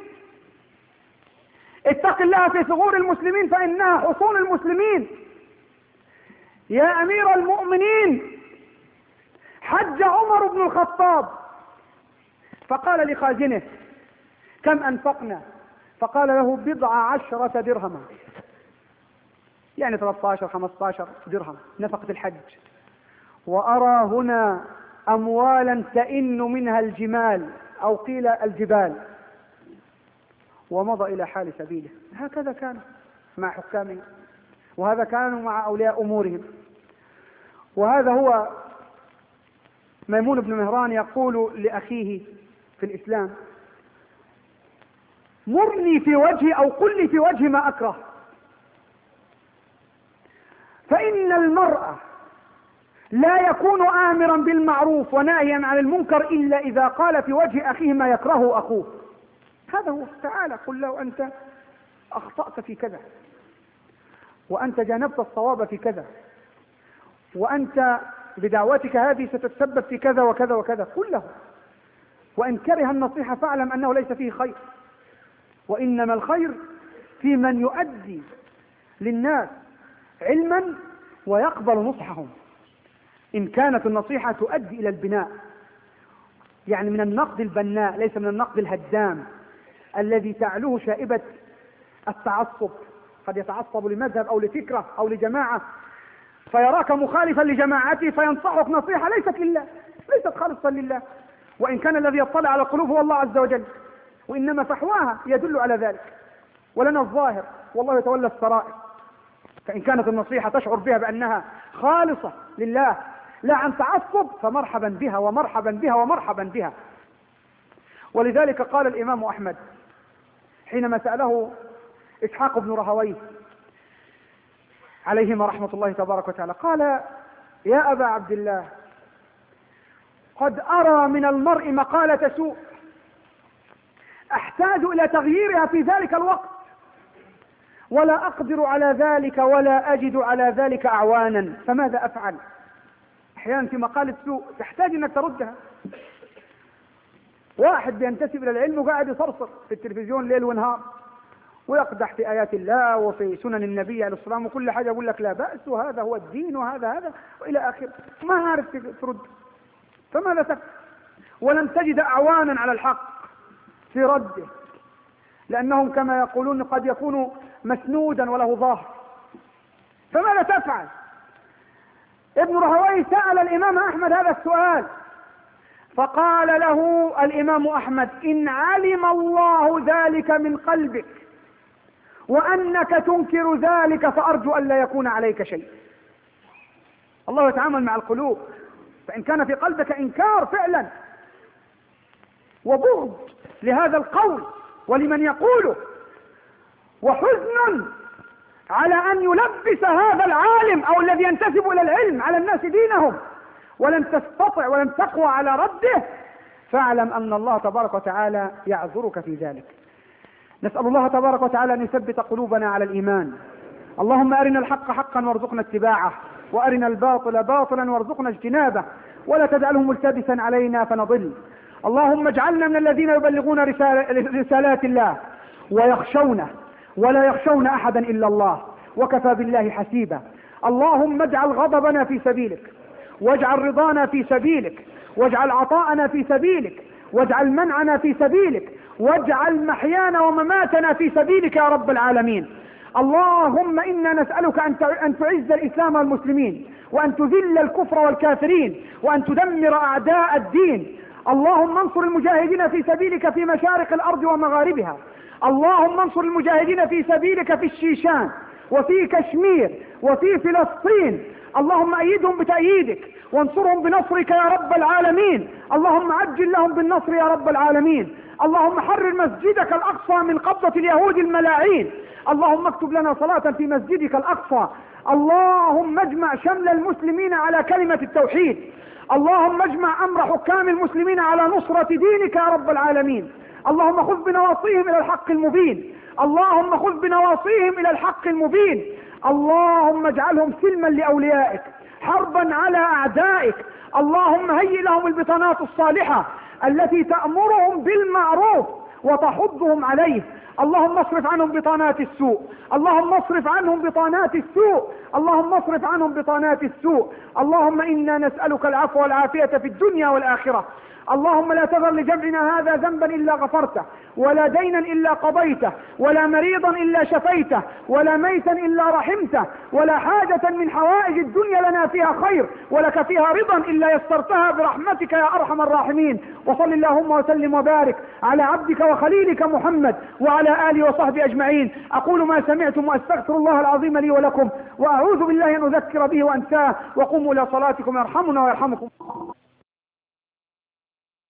اتق الله في ثغور المسلمين فإنها حصون المسلمين. يا أمير المؤمنين، حج عمر بن الخطاب فقال لخازنه: كم أنفقنا؟ فقال له: بضع عشرة درهما، يعني ثلاثة عشر خمسة عشر درهم نفقة الحج. وأرى هنا أموالا تئن منها الجمال أو قيل الجبال. ومضى إلى حال سبيله. هكذا كان مع حكامهم، وهذا كانوا مع أولياء أمورهم. وهذا هو ميمون بن مهران يقول لأخيه في الإسلام: مرني في وجهي أو قل لي في وجهي ما أكره، فإن المرء لا يكون آمرا بالمعروف وناهيا عن المنكر إلا إذا قال في وجه أخيه ما يكرهه أخوه. هذا هو. تعالى قل له: أنت أخطأت في كذا، وأنت جانبت الصواب في كذا، وأنت بدعوتك هذه ستتسبب في كذا وكذا وكذا. قل له. وإن كره النصيحة فاعلم أنه ليس فيه خير، وإنما الخير في من يؤدي للناس علما ويقبل نصحهم. إن كانت النصيحة تؤدي إلى البناء، يعني من النقد البناء ليس من النقد الهدام الذي تعلوه شائبة التعصب. قد يتعصب لمذهب أو لفكرة أو لجماعة فيراك مخالفا لجماعته فينصحك نصيحة ليست لله، ليست خالصة لله، وإن كان الذي يطلع على القلوب هو الله عز وجل، وإنما فحواها يدل على ذلك. ولنا الظاهر والله يتولى السرائر. فإن كانت النصيحة تشعر بها بأنها خالصة لله لا عن تعصب فمرحبا بها ومرحبا بها ومرحبا بها. ولذلك قال الإمام أحمد حينما سأله إسحاق بن رهويه عليهما رحمة الله تبارك وتعالى، قال: يا أبا عبد الله، قد أرى من المرء مقالة سوء أحتاج إلى تغييرها في ذلك الوقت، ولا أقدر على ذلك ولا أجد على ذلك أعوانا، فماذا أفعل؟ أحيانا في مقالة سوء تحتاج أنك تردها. واحد بينتسب إلى العلم وقاعد يصرصر في التلفزيون ليل ونهار ويقدح في آيات الله وفي سنن النبي عليه الصلاة والسلام وكل حاجة، يقول لك لا بأس وهذا هو الدين وهذا هذا وإلى آخره، ما عارف ترد، فماذا تفعل؟ ولن تجد أعوانا على الحق في رده، لأنهم كما يقولون قد يكون مسنودا وله ظهر. فماذا تفعل؟ ابن رهويه سأل الإمام أحمد هذا السؤال، فقال له الإمام أحمد: إن علم الله ذلك من قلبك وأنك تنكر ذلك فأرجو أن لا يكون عليك شيء. الله يتعامل مع القلوب، فإن كان في قلبك إنكار فعلا وبغض لهذا القول ولمن يقوله، وحزن على أن يلبس هذا العالم أو الذي ينتسب إلى العلم على الناس دينهم، ولن تستطع ولن تقوى على رده، فاعلم أن الله تبارك وتعالى يعذرك في ذلك. نسأل الله تبارك وتعالى أن يثبت قلوبنا على الإيمان. اللهم أرنا الحق حقا وارزقنا اتباعه، وأرنا الباطل باطلا وارزقنا اجتنابه، ولا تجعله ملتبسا علينا فنضل. اللهم اجعلنا من الذين يبلغون رسال رسالات الله ويخشونه ولا يخشون أحدا إلا الله، وكفى بالله حسيبا. اللهم اجعل غضبنا في سبيلك، واجعل رضانا في سبيلك، واجعل عطاءنا في سبيلك، واجعل منعنا في سبيلك، واجعل محيانا ومماتنا في سبيلك يا رب العالمين. اللهم إنا نسألك أن تعز الإسلام والمسلمين، وأن تذل الكفر والكافرين، وأن تدمر أعداء الدين. اللهم انصر المجاهدين في سبيلك في مشارق الأرض ومغاربها. اللهم انصر المجاهدين في سبيلك في الشيشان وفي كشمير وفي فلسطين. اللهم أيدهم بتأييدك وانصرهم بنصرك يا رب العالمين. اللهم عجل لهم بالنصر يا رب العالمين. اللهم حرر مسجدك الأقصى من قبضة اليهود الملاعين. اللهم اكتب لنا صلاة في مسجدك الأقصى. اللهم اجمع شمل المسلمين على كلمة التوحيد. اللهم اجمع أمر حكام المسلمين على نصرة دينك يا رب العالمين. اللهم خذ بنواصيهم إلى الحق المبين. اللهم خذ بنواصيهم إلى الحق المبين. اللهم اجعلهم سلما لأوليائك، حربا على أعدائك. اللهم هيئ لهم البطانات الصالحة التي تأمرهم بالمعروف وتحضهم عليه. اللهم اصرف عنهم بطانات السوء. اللهم اصرف عنهم بطانات السوء. اللهم اصرف عنهم بطانات السوء. اللهم إنا نسألك العفو والعافية في الدنيا والآخرة. اللهم لا تذر لجمعنا هذا ذنبا إلا غفرته، ولا دينا إلا قضيته، ولا مريضا إلا شفيته، ولا ميتا إلا رحمته، ولا حاجة من حوائج الدنيا لنا فيها خير ولك فيها رضا إلا يسرتها برحمتك يا أرحم الراحمين. وصل اللهم وسلم وبارك على عبدك وخليلك محمد وعلى آله وصحبه أجمعين. أقول ما سمعتم وأستغفر الله العظيم لي ولكم، وأعوذ بالله أن أذكر به وأنساه. وقوموا إلى صلاتكم يرحمنا ويرحمكم.